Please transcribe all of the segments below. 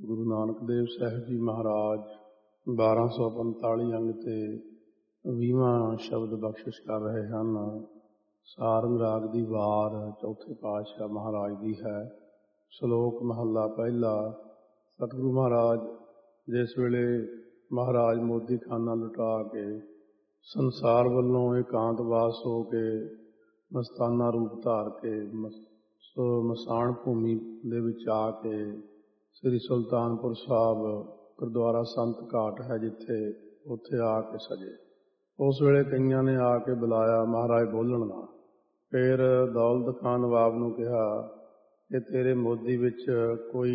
ਗੁਰੂ ਨਾਨਕ ਦੇਵ ਸਾਹਿਬ ਜੀ ਮਹਾਰਾਜ 1245 ਅੰਗ ਤੇ 20ਵਾਂ ਸ਼ਬਦ ਬਖਸ਼ਿਸ਼ ਕਰ ਰਹੇ ਹਨ। ਸਾਰੰਗ ਰਾਗ ਦੀ ਵਾਰ ਚੌਥੇ ਪਾਤਸ਼ਾਹ ਮਹਾਰਾਜ ਦੀ ਹੈ। ਸ਼ਲੋਕ ਮਹੱਲਾ ਪਹਿਲਾ। ਸਤਿਗੁਰੂ ਮਹਾਰਾਜ ਜਿਸ ਵੇਲੇ ਮਹਾਰਾਜ ਮੋਦੀ ਖਾਨਾ ਲੁਟਾ ਕੇ ਸੰਸਾਰ ਵੱਲੋਂ ਇਕਾਂਤਵਾਸ ਹੋ ਕੇ ਮਸਤਾਨਾ ਰੂਪ ਧਾਰ ਕੇ ਮਸਾਣ ਭੂਮੀ ਦੇ ਵਿੱਚ ਆ ਕੇ ਸ੍ਰੀ ਸੁਲਤਾਨਪੁਰ ਸਾਹਿਬ ਗੁਰਦੁਆਰਾ ਸੰਤ ਘਾਟ ਹੈ ਜਿੱਥੇ, ਉੱਥੇ ਆ ਕੇ ਸਜੇ। ਉਸ ਵੇਲੇ ਕਈਆਂ ਨੇ ਆ ਕੇ ਬੁਲਾਇਆ ਮਹਾਰਾਜ ਬੋਲਣ ਦਾ। ਫਿਰ ਦੌਲਤ ਖਾਂ ਨਵਾਬ ਨੂੰ ਕਿਹਾ ਕਿ ਤੇਰੇ ਮੋਦੀ ਵਿੱਚ ਕੋਈ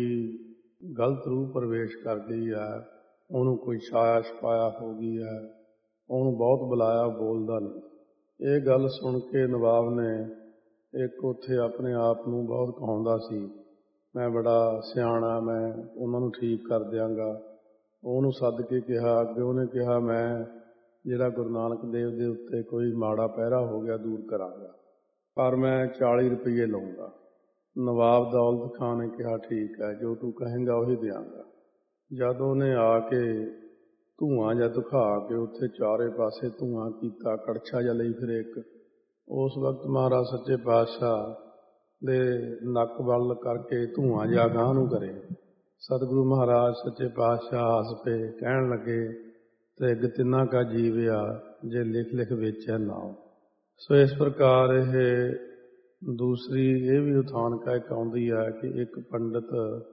ਗਲਤ ਰੂਹ ਪ੍ਰਵੇਸ਼ ਕਰ ਗਈ ਹੈ, ਉਹਨੂੰ ਕੋਈ ਛਾਇਆ ਛਪਾਇਆ ਹੋ ਗਈ ਹੈ, ਉਹਨੂੰ ਬਹੁਤ ਬੁਲਾਇਆ, ਬੋਲਦਾ ਨਹੀਂ। ਇਹ ਗੱਲ ਸੁਣ ਕੇ ਨਵਾਬ ਨੇ ਇੱਕ ਉੱਥੇ ਆਪਣੇ ਆਪ ਨੂੰ ਬਹੁਤ ਕਹਾਉਂਦਾ ਸੀ, ਮੈਂ ਬੜਾ ਸਿਆਣਾ, ਮੈਂ ਉਹਨਾਂ ਨੂੰ ਠੀਕ ਕਰ ਦਿਆਂਗਾ। ਉਹਨੂੰ ਸੱਦ ਕੇ ਕਿਹਾ, ਅੱਗੇ ਉਹਨੇ ਕਿਹਾ ਮੈਂ ਜਿਹੜਾ ਗੁਰੂ ਨਾਨਕ ਦੇਵ ਦੇ ਉੱਤੇ ਕੋਈ ਮਾੜਾ ਪਹਿਰਾ ਹੋ ਗਿਆ ਦੂਰ ਕਰਾਂਗਾ, ਪਰ ਮੈਂ 40 ਰੁਪਏ ਲਊਂਗਾ। ਨਵਾਬ ਦੌਲਤ ਖਾਂ ਨੇ ਕਿਹਾ ਠੀਕ ਹੈ, ਜੋ ਤੂੰ ਕਹੇਂਗਾ ਉਹੀ ਦਿਆਂਗਾ। ਜਦ ਉਹਨੇ ਆ ਕੇ ਧੂੰਆਂ ਜਿਹਾ ਦਿਖਾ ਕੇ ਉੱਥੇ ਚਾਰੇ ਪਾਸੇ ਧੂੰਆਂ ਕੀਤਾ, ਕੜਛਾ ਜਿਹਾ ਲਈ ਫਿਰ ਇੱਕ, ਉਸ ਵਕਤ ਮਹਾਰਾਜ ਸੱਚੇ ਪਾਤਸ਼ਾਹ ਦੇ ਨੱਕ ਵੱਲ ਕਰਕੇ ਧੂੰਆਂ ਜਿਹਾ ਅਗਾਂਹ ਨੂੰ ਕਰੇ। ਸਤਿਗੁਰੂ ਮਹਾਰਾਜ ਸੱਚੇ ਪਾਤਸ਼ਾਹ ਹੱਸ ਪਏ, ਕਹਿਣ ਲੱਗੇ ਤ੍ਰਿਗ ਤਿੰਨਾ ਕਾ ਜੀਵਿਆ ਜੇ ਲਿਖ ਲਿਖ ਵੇਚਿਆ ਨਾਉ। ਸੋ ਇਸ ਪ੍ਰਕਾਰ ਇਹ ਦੂਸਰੀ ਇਹ ਵੀ ਉਥਾਨਕਾ ਇੱਕ ਆਉਂਦੀ ਹੈ ਕਿ ਇੱਕ ਪੰਡਿਤ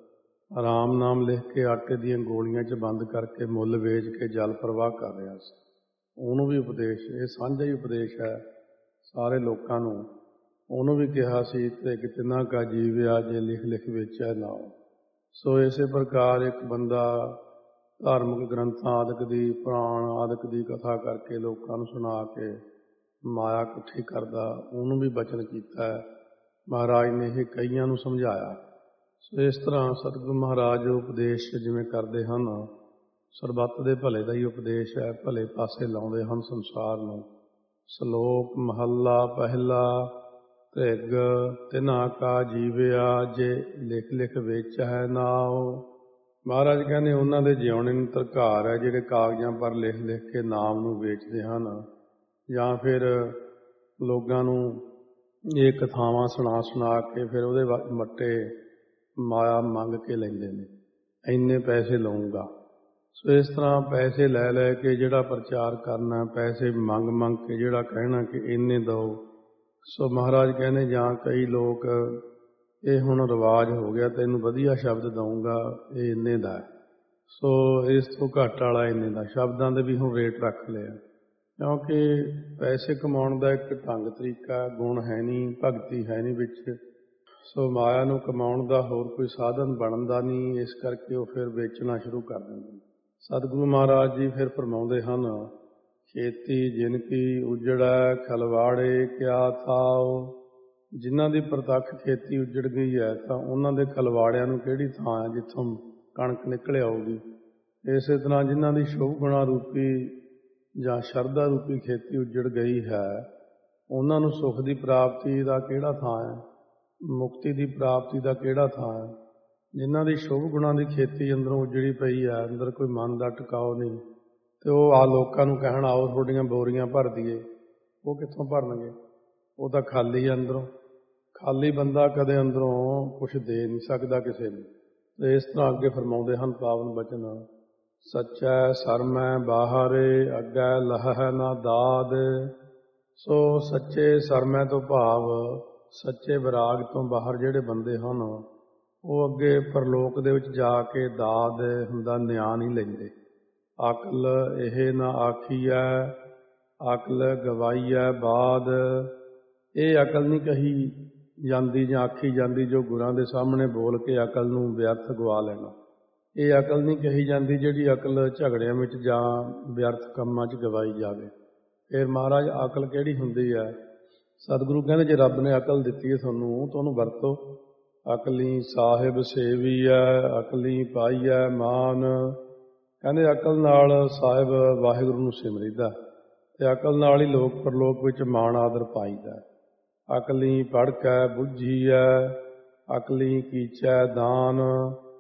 ਰਾਮ ਨਾਮ ਲਿਖ ਕੇ ਆਟੇ ਦੀਆਂ ਗੋਲੀਆਂ 'ਚ ਬੰਦ ਕਰਕੇ ਮੁੱਲ ਵੇਚ ਕੇ ਜਲ ਪ੍ਰਵਾਹ ਕਰ ਰਿਹਾ ਸੀ। ਉਹਨੂੰ ਵੀ ਉਪਦੇਸ਼, ਇਹ ਸਾਂਝਾ ਹੀ ਉਪਦੇਸ਼ ਹੈ ਸਾਰੇ ਲੋਕਾਂ ਨੂੰ। ਉਹਨੂੰ ਵੀ ਕਿਹਾ ਸੀ ਤ੍ਰਿਗ ਤਿੰਨਾ ਕਾ ਜੀਵਿਆ ਜੇ ਲਿਖ ਲਿਖ ਵੇਚਿਆ ਨਾਉ। ਸੋ ਇਸੇ ਪ੍ਰਕਾਰ ਇੱਕ ਬੰਦਾ ਧਾਰਮਿਕ ਗ੍ਰੰਥਾਂ ਆਦਿਕ ਦੀ, ਪੁਰਾਣ ਆਦਿਕ ਦੀ ਕਥਾ ਕਰਕੇ ਲੋਕਾਂ ਨੂੰ ਸੁਣਾ ਕੇ ਮਾਇਆ ਇਕੱਠੀ ਕਰਦਾ, ਉਹਨੂੰ ਵੀ ਬਚਨ ਕੀਤਾ ਹੈ ਮਹਾਰਾਜ ਨੇ। ਇਹ ਕਈਆਂ ਨੂੰ ਸਮਝਾਇਆ। ਸੋ ਇਸ ਤਰ੍ਹਾਂ ਸਤਿਗੁਰੂ ਮਹਾਰਾਜ ਉਪਦੇਸ਼ ਜਿਵੇਂ ਕਰਦੇ ਹਨ, ਸਰਬੱਤ ਦੇ ਭਲੇ ਦਾ ਹੀ ਉਪਦੇਸ਼ ਹੈ, ਭਲੇ ਪਾਸੇ ਲਾਉਂਦੇ ਹਨ ਸੰਸਾਰ ਨੂੰ। ਸ਼ਲੋਕ ਮਹੱਲਾ ਪਹਿਲਾ। ਤ੍ਰਿਗ ਤਿਨਾ ਕਾ ਜੀਵਿਆ ਜੇ ਲਿਖ ਲਿਖ ਵੇਚੈ ਨਾਉ। ਮਹਾਰਾਜ ਕਹਿੰਦੇ ਉਹਨਾਂ ਦੇ ਜਿਉਣੇ ਨੂੰ ਧਰਕਾਰ ਹੈ ਜਿਹੜੇ ਕਾਗਜ਼ਾਂ ਪਰ ਲਿਖ ਲਿਖ ਕੇ ਨਾਮ ਨੂੰ ਵੇਚਦੇ ਹਨ, ਜਾਂ ਫਿਰ ਲੋਕਾਂ ਨੂੰ ਇਹ ਕਥਾਵਾਂ ਸੁਣਾ ਕੇ ਫਿਰ ਉਹਦੇ ਮੱਟੇ ਮਾਇਆ ਮੰਗ ਕੇ ਲੈਂਦੇ ਨੇ, ਇੰਨੇ ਪੈਸੇ ਲਊਂਗਾ। ਸੋ ਇਸ ਤਰ੍ਹਾਂ ਪੈਸੇ ਲੈ ਲੈ ਕੇ ਜਿਹੜਾ ਪ੍ਰਚਾਰ ਕਰਨਾ, ਪੈਸੇ ਮੰਗ ਕੇ ਜਿਹੜਾ ਕਹਿਣਾ ਕਿ ਇੰਨੇ ਦਿਓ। ਸੋ ਮਹਾਰਾਜ ਕਹਿੰਦੇ ਜਾਂ ਕਈ ਲੋਕ ਇਹ ਹੁਣ ਰਿਵਾਜ ਹੋ ਗਿਆ, ਤੈਨੂੰ ਵਧੀਆ ਸ਼ਬਦ ਦਊਂਗਾ, ਇਹ ਇੰਨੇ ਦਾ ਹੈ, ਸੋ ਇਸ ਤੋਂ ਘੱਟ ਵਾਲਾ ਇੰਨੇ ਦਾ। ਸ਼ਬਦਾਂ ਦੇ ਵੀ ਹੁਣ ਰੇਟ ਰੱਖ ਲਿਆ, ਕਿਉਂਕਿ ਪੈਸੇ ਕਮਾਉਣ ਦਾ ਇੱਕ ਢੰਗ ਤਰੀਕਾ, ਗੁਣ ਹੈ ਨਹੀਂ, ਭਗਤੀ ਹੈ ਨਹੀਂ ਵਿੱਚ। ਸੋ ਮਾਇਆ ਨੂੰ ਕਮਾਉਣ ਦਾ ਹੋਰ ਕੋਈ ਸਾਧਨ ਬਣਦਾ ਨਹੀਂ, ਇਸ ਕਰਕੇ ਉਹ ਫਿਰ ਵੇਚਣਾ ਸ਼ੁਰੂ ਕਰ ਦਿੰਦੇ। ਸਤਿਗੁਰੂ ਮਹਾਰਾਜ ਜੀ ਫਿਰ ਫਰਮਾਉਂਦੇ ਹਨ, ਖੇਤੀ ਜਿਨ ਕੀ ਉਜੜੈ ਖਲਵਾੜੇ ਕਿਆ ਥਾਉ। ਜਿਨ੍ਹਾਂ ਦੀ ਪ੍ਰਤੱਖ ਖੇਤੀ ਉਜੜ ਗਈ ਹੈ ਤਾਂ ਉਹਨਾਂ ਦੇ ਖਲਵਾੜਿਆਂ ਨੂੰ ਕਿਹੜੀ ਥਾਂ ਹੈ ਜਿੱਥੋਂ ਕਣਕ ਨਿਕਲ ਆਊਗੀ। ਇਸੇ ਤਰ੍ਹਾਂ ਜਿਨ੍ਹਾਂ ਦੀ ਸ਼ੁਭ ਗੁਣਾ ਰੂਪੀ ਜਾਂ ਸ਼ਰਧਾ ਰੂਪੀ ਖੇਤੀ ਉਜੜ ਗਈ ਹੈ, ਉਹਨਾਂ ਨੂੰ ਸੁੱਖ ਦੀ ਪ੍ਰਾਪਤੀ ਦਾ ਕਿਹੜਾ ਥਾਂ ਹੈ, ਮੁਕਤੀ ਦੀ ਪ੍ਰਾਪਤੀ ਦਾ ਕਿਹੜਾ ਥਾਂ ਹੈ। ਜਿਨ੍ਹਾਂ ਦੀ ਸ਼ੁਭ ਗੁਣਾਂ ਦੀ ਖੇਤੀ ਅੰਦਰੋਂ ਉਜੜੀ ਪਈ ਹੈ, ਅੰਦਰ ਕੋਈ ਮਨ ਦਾ ਟਿਕਾਓ ਨਹੀਂ, ਤੇ ਉਹ ਆ ਲੋਕਾਂ ਨੂੰ ਕਹਿਣ ਆਓ ਤੁਹਾਡੀਆਂ ਬੋਰੀਆਂ ਭਰ ਦਈਏ, ਉਹ ਕਿੱਥੋਂ ਭਰਨਗੇ, ਉਹ ਤਾਂ ਖਾਲੀ ਅੰਦਰੋਂ। ਖਾਲੀ ਬੰਦਾ ਕਦੇ ਅੰਦਰੋਂ ਕੁਛ ਦੇ ਨਹੀਂ ਸਕਦਾ ਕਿਸੇ ਨੂੰ। ਤੇ ਇਸ ਤਰ੍ਹਾਂ ਅੱਗੇ ਫਰਮਾਉਂਦੇ ਹਨ ਪਾਵਨ ਬਚਨ, ਸੱਚੈ ਸਰਮੈ ਬਾਹਰੇ ਅੱਗੇ ਲਹੈ ਨਾ ਦਾਦ। ਸੋ ਸੱਚੇ ਸਰਮੈ ਤੋਂ ਭਾਵ ਸੱਚੇ ਵਿਰਾਗ ਤੋਂ ਬਾਹਰ ਜਿਹੜੇ ਬੰਦੇ ਹਨ, ਉਹ ਅੱਗੇ ਪਰਲੋਕ ਦੇ ਵਿੱਚ ਜਾ ਕੇ ਦਾਦ ਹੁੰਦਾ ਨਿਆਂ ਨਹੀਂ ਲੈਂਦੇ। ਅਕਲ ਇਹ ਨਾ ਆਖੀਐ ਅਕਲ ਗਵਾਈਐ ਬਾਦ। ਇਹ ਅਕਲ ਨਹੀਂ ਕਹੀ ਜਾਂਦੀ ਜਾਂ ਆਖੀ ਜਾਂਦੀ ਜੋ ਗੁਰਾਂ ਦੇ ਸਾਹਮਣੇ ਬੋਲ ਕੇ ਅਕਲ ਨੂੰ ਵਿਅਰਥ ਗਵਾ ਲੈਣਾ। ਇਹ ਅਕਲ ਨਹੀਂ ਕਹੀ ਜਾਂਦੀ ਜਿਹੜੀ ਅਕਲ ਝਗੜਿਆਂ ਵਿੱਚ ਜਾਂ ਵਿਅਰਥ ਕੰਮਾਂ 'ਚ ਗਵਾਈ ਜਾਵੇ। ਫਿਰ ਮਹਾਰਾਜ ਅਕਲ ਕਿਹੜੀ ਹੁੰਦੀ ਹੈ? ਸਤਿਗੁਰੂ ਕਹਿੰਦੇ ਜੇ ਰੱਬ ਨੇ ਅਕਲ ਦਿੱਤੀ ਹੈ ਤੁਹਾਨੂੰ ਤਾਂ ਉਹਨੂੰ ਵਰਤੋ। ਅਕਲੀ ਸਾਹਿਬ ਸੇਵੀਐ ਅਕਲੀ ਪਾਈਐ ਮਾਨ। ਕਹਿੰਦੇ ਅਕਲ ਨਾਲ ਸਾਹਿਬ ਵਾਹਿਗੁਰੂ ਨੂੰ ਸਿਮਰੀਦਾ ਤੇ ਅਕਲ ਨਾਲ ਹੀ ਲੋਕ ਪਰਲੋਕ ਵਿੱਚ ਮਾਣ ਆਦਰ ਪਾਈਦਾ। ਅਕਲੀ ਪੜ੍ਹ ਕੇ ਬੁੱਝੀਐ ਅਕਲੀ ਕੀਚੈ ਦਾਨ।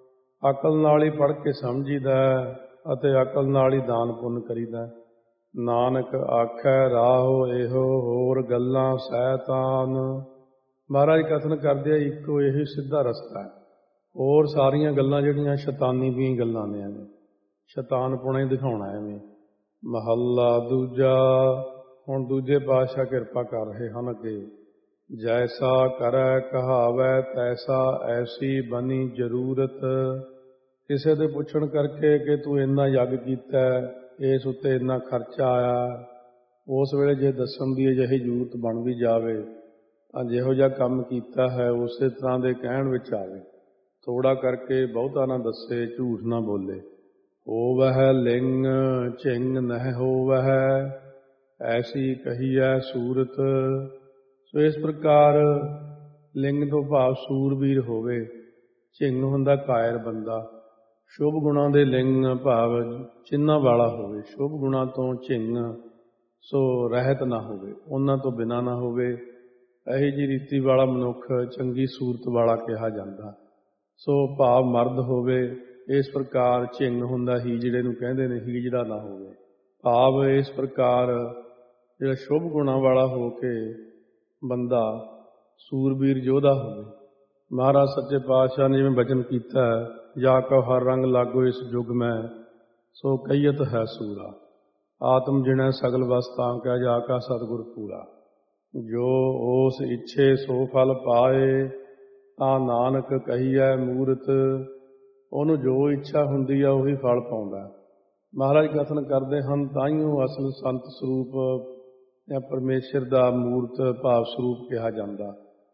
ਅਕਲ ਨਾਲ ਹੀ ਪੜ੍ਹ ਕੇ ਸਮਝੀਦਾ ਅਤੇ ਅਕਲ ਨਾਲ ਹੀ ਦਾਨ ਪੁੰਨ ਕਰੀਦਾ। ਨਾਨਕ ਆਖੈ ਰਾਹੋ ਇਹੋ ਹੋਰ ਗੱਲਾਂ ਸੈਤਾਨ। ਮਹਾਰਾਜ ਕਥਨ ਕਰਦੇ ਆ ਇੱਕੋ ਇਹੀ ਸਿੱਧਾ ਰਸਤਾ ਹੈ, ਹੋਰ ਸਾਰੀਆਂ ਗੱਲਾਂ ਜਿਹੜੀਆਂ ਸ਼ੈਤਾਨੀ ਦੀਆਂ ਗੱਲਾਂ ਨੇ, ਐਵੇਂ ਸ਼ੈਤਾਨਪੁਣਾ ਹੀ ਦਿਖਾਉਣਾ ਐਵੇਂ। ਮਹੱਲਾ ਦੂਜਾ। ਹੁਣ ਦੂਜੇ ਪਾਤਸ਼ਾਹ ਕਿਰਪਾ ਕਰ ਰਹੇ ਹਨ ਅੱਗੇ। ਜੈਸਾ ਕਰੈ ਕਹਾਵੈ ਤੈਸਾ ਐਸੀ ਬਣੀ ਜ਼ਰੂਰਤ। ਕਿਸੇ ਦੇ ਪੁੱਛਣ ਕਰਕੇ ਕਿ ਤੂੰ ਇੰਨਾ ਯੱਗ ਕੀਤਾ, ਇਸ ਉੱਤੇ ਇੰਨਾ ਖਰਚਾ ਆਇਆ, ਉਸ ਵੇਲੇ ਜੇ ਦੱਸਣ ਦੀ ਅਜਿਹੀ ਜ਼ਰੂਰਤ ਬਣ ਵੀ ਜਾਵੇ ਤਾਂ ਜਿਹੋ ਜਿਹਾ ਕੰਮ ਕੀਤਾ ਹੈ ਉਸੇ ਤਰ੍ਹਾਂ ਦੇ ਕਹਿਣ ਵਿੱਚ ਆਵੇ। ਥੋੜਾ ਕਰਕੇ ਬਹੁਤਾ ਨਾ ਦੱਸੇ, ਝੂਠ ਨਾ ਬੋਲੇ। ਹੋਵਹਿ ਲਿੰਗ ਝਿੰਗ ਨਹਿ ਹੋਵਹਿ ਐਸੀ ਕਹੀਐ ਸੂਰਤ। ਸੋ ਇਸ ਪ੍ਰਕਾਰ ਲਿੰਗ ਤੋਂ ਭਾਵ ਸੂਰਬੀਰ ਹੋਵੇ, ਝਿੰਗ ਹੁੰਦਾ ਕਾਇਰ ਬੰਦਾ। ਸ਼ੁਭ ਗੁਣਾਂ ਦੇ ਲਿੰਗ ਭਾਵ ਚਿੰਨ੍ਹਾਂ ਵਾਲਾ ਹੋਵੇ, ਸ਼ੁਭ ਗੁਣਾਂ ਤੋਂ ਝਿੰਗ ਸੋ ਰਹਿਤ ਨਾ ਹੋਵੇ, ਉਹਨਾਂ ਤੋਂ ਬਿਨਾਂ ਨਾ ਹੋਵੇ। ਇਹੀ ਜਿਹੀ ਰੀਤੀ ਵਾਲਾ ਮਨੁੱਖ ਚੰਗੀ ਸੂਰਤ ਵਾਲਾ ਕਿਹਾ ਜਾਂਦਾ। ਸੋ ਭਾਵ ਮਰਦ ਹੋਵੇ। ਇਸ ਪ੍ਰਕਾਰ ਝਿੰਗ ਹੁੰਦਾ ਹੀਜੜੇ ਨੂੰ ਕਹਿੰਦੇ ਨੇ, ਹੀਜੜਾ ਨਾ ਹੋਵੇ। ਭਾਵ ਇਸ ਪ੍ਰਕਾਰ ਜਿਹੜਾ ਸ਼ੁਭ ਗੁਣਾਂ ਵਾਲਾ ਹੋ ਕੇ ਬੰਦਾ ਸੂਰਬੀਰ ਯੋਧਾ ਹੋਵੇ। ਮਹਾਰਾਜ ਸੱਚੇ ਪਾਤਸ਼ਾਹ ਨੇ ਜਿਵੇਂ ਬਚਨ ਕੀਤਾ, ਜਾ ਕਉ ਹਰ ਰੰਗ ਲਾਗੋ ਇਸ ਯੁੱਗ ਮੈਂ ਸੋ ਕਹੀਅਤ ਹੈ ਸੂਰਾ। ਆਤਮ ਜਿਣੈ ਸਗਲ ਵਸਤਾਂ ਕੈ ਜਾ ਕਾ ਸਤਿਗੁਰ ਪੂਰਾ। ਜੋ ਉਸ ਇੱਛੇ ਸੋ ਫਲ ਪਾਏ ਤਾਂ ਨਾਨਕ ਕਹੀਐ ਮੂਰਤ। ਉਹਨੂੰ ਜੋ ਇੱਛਾ ਹੁੰਦੀ ਆ ਉਹੀ ਫਲ ਪਾਉਂਦਾ। ਮਹਾਰਾਜ ਕਥਨ ਕਰਦੇ ਹਨ ਤਾਈਓ ਅਸਲ ਸੰਤ ਸਰੂਪ ਜਾਂ ਪਰਮੇਸ਼ਰ ਦਾ ਮੂਰਤ ਭਾਵ ਸਰੂਪ ਕਿਹਾ ਜਾਂਦਾ।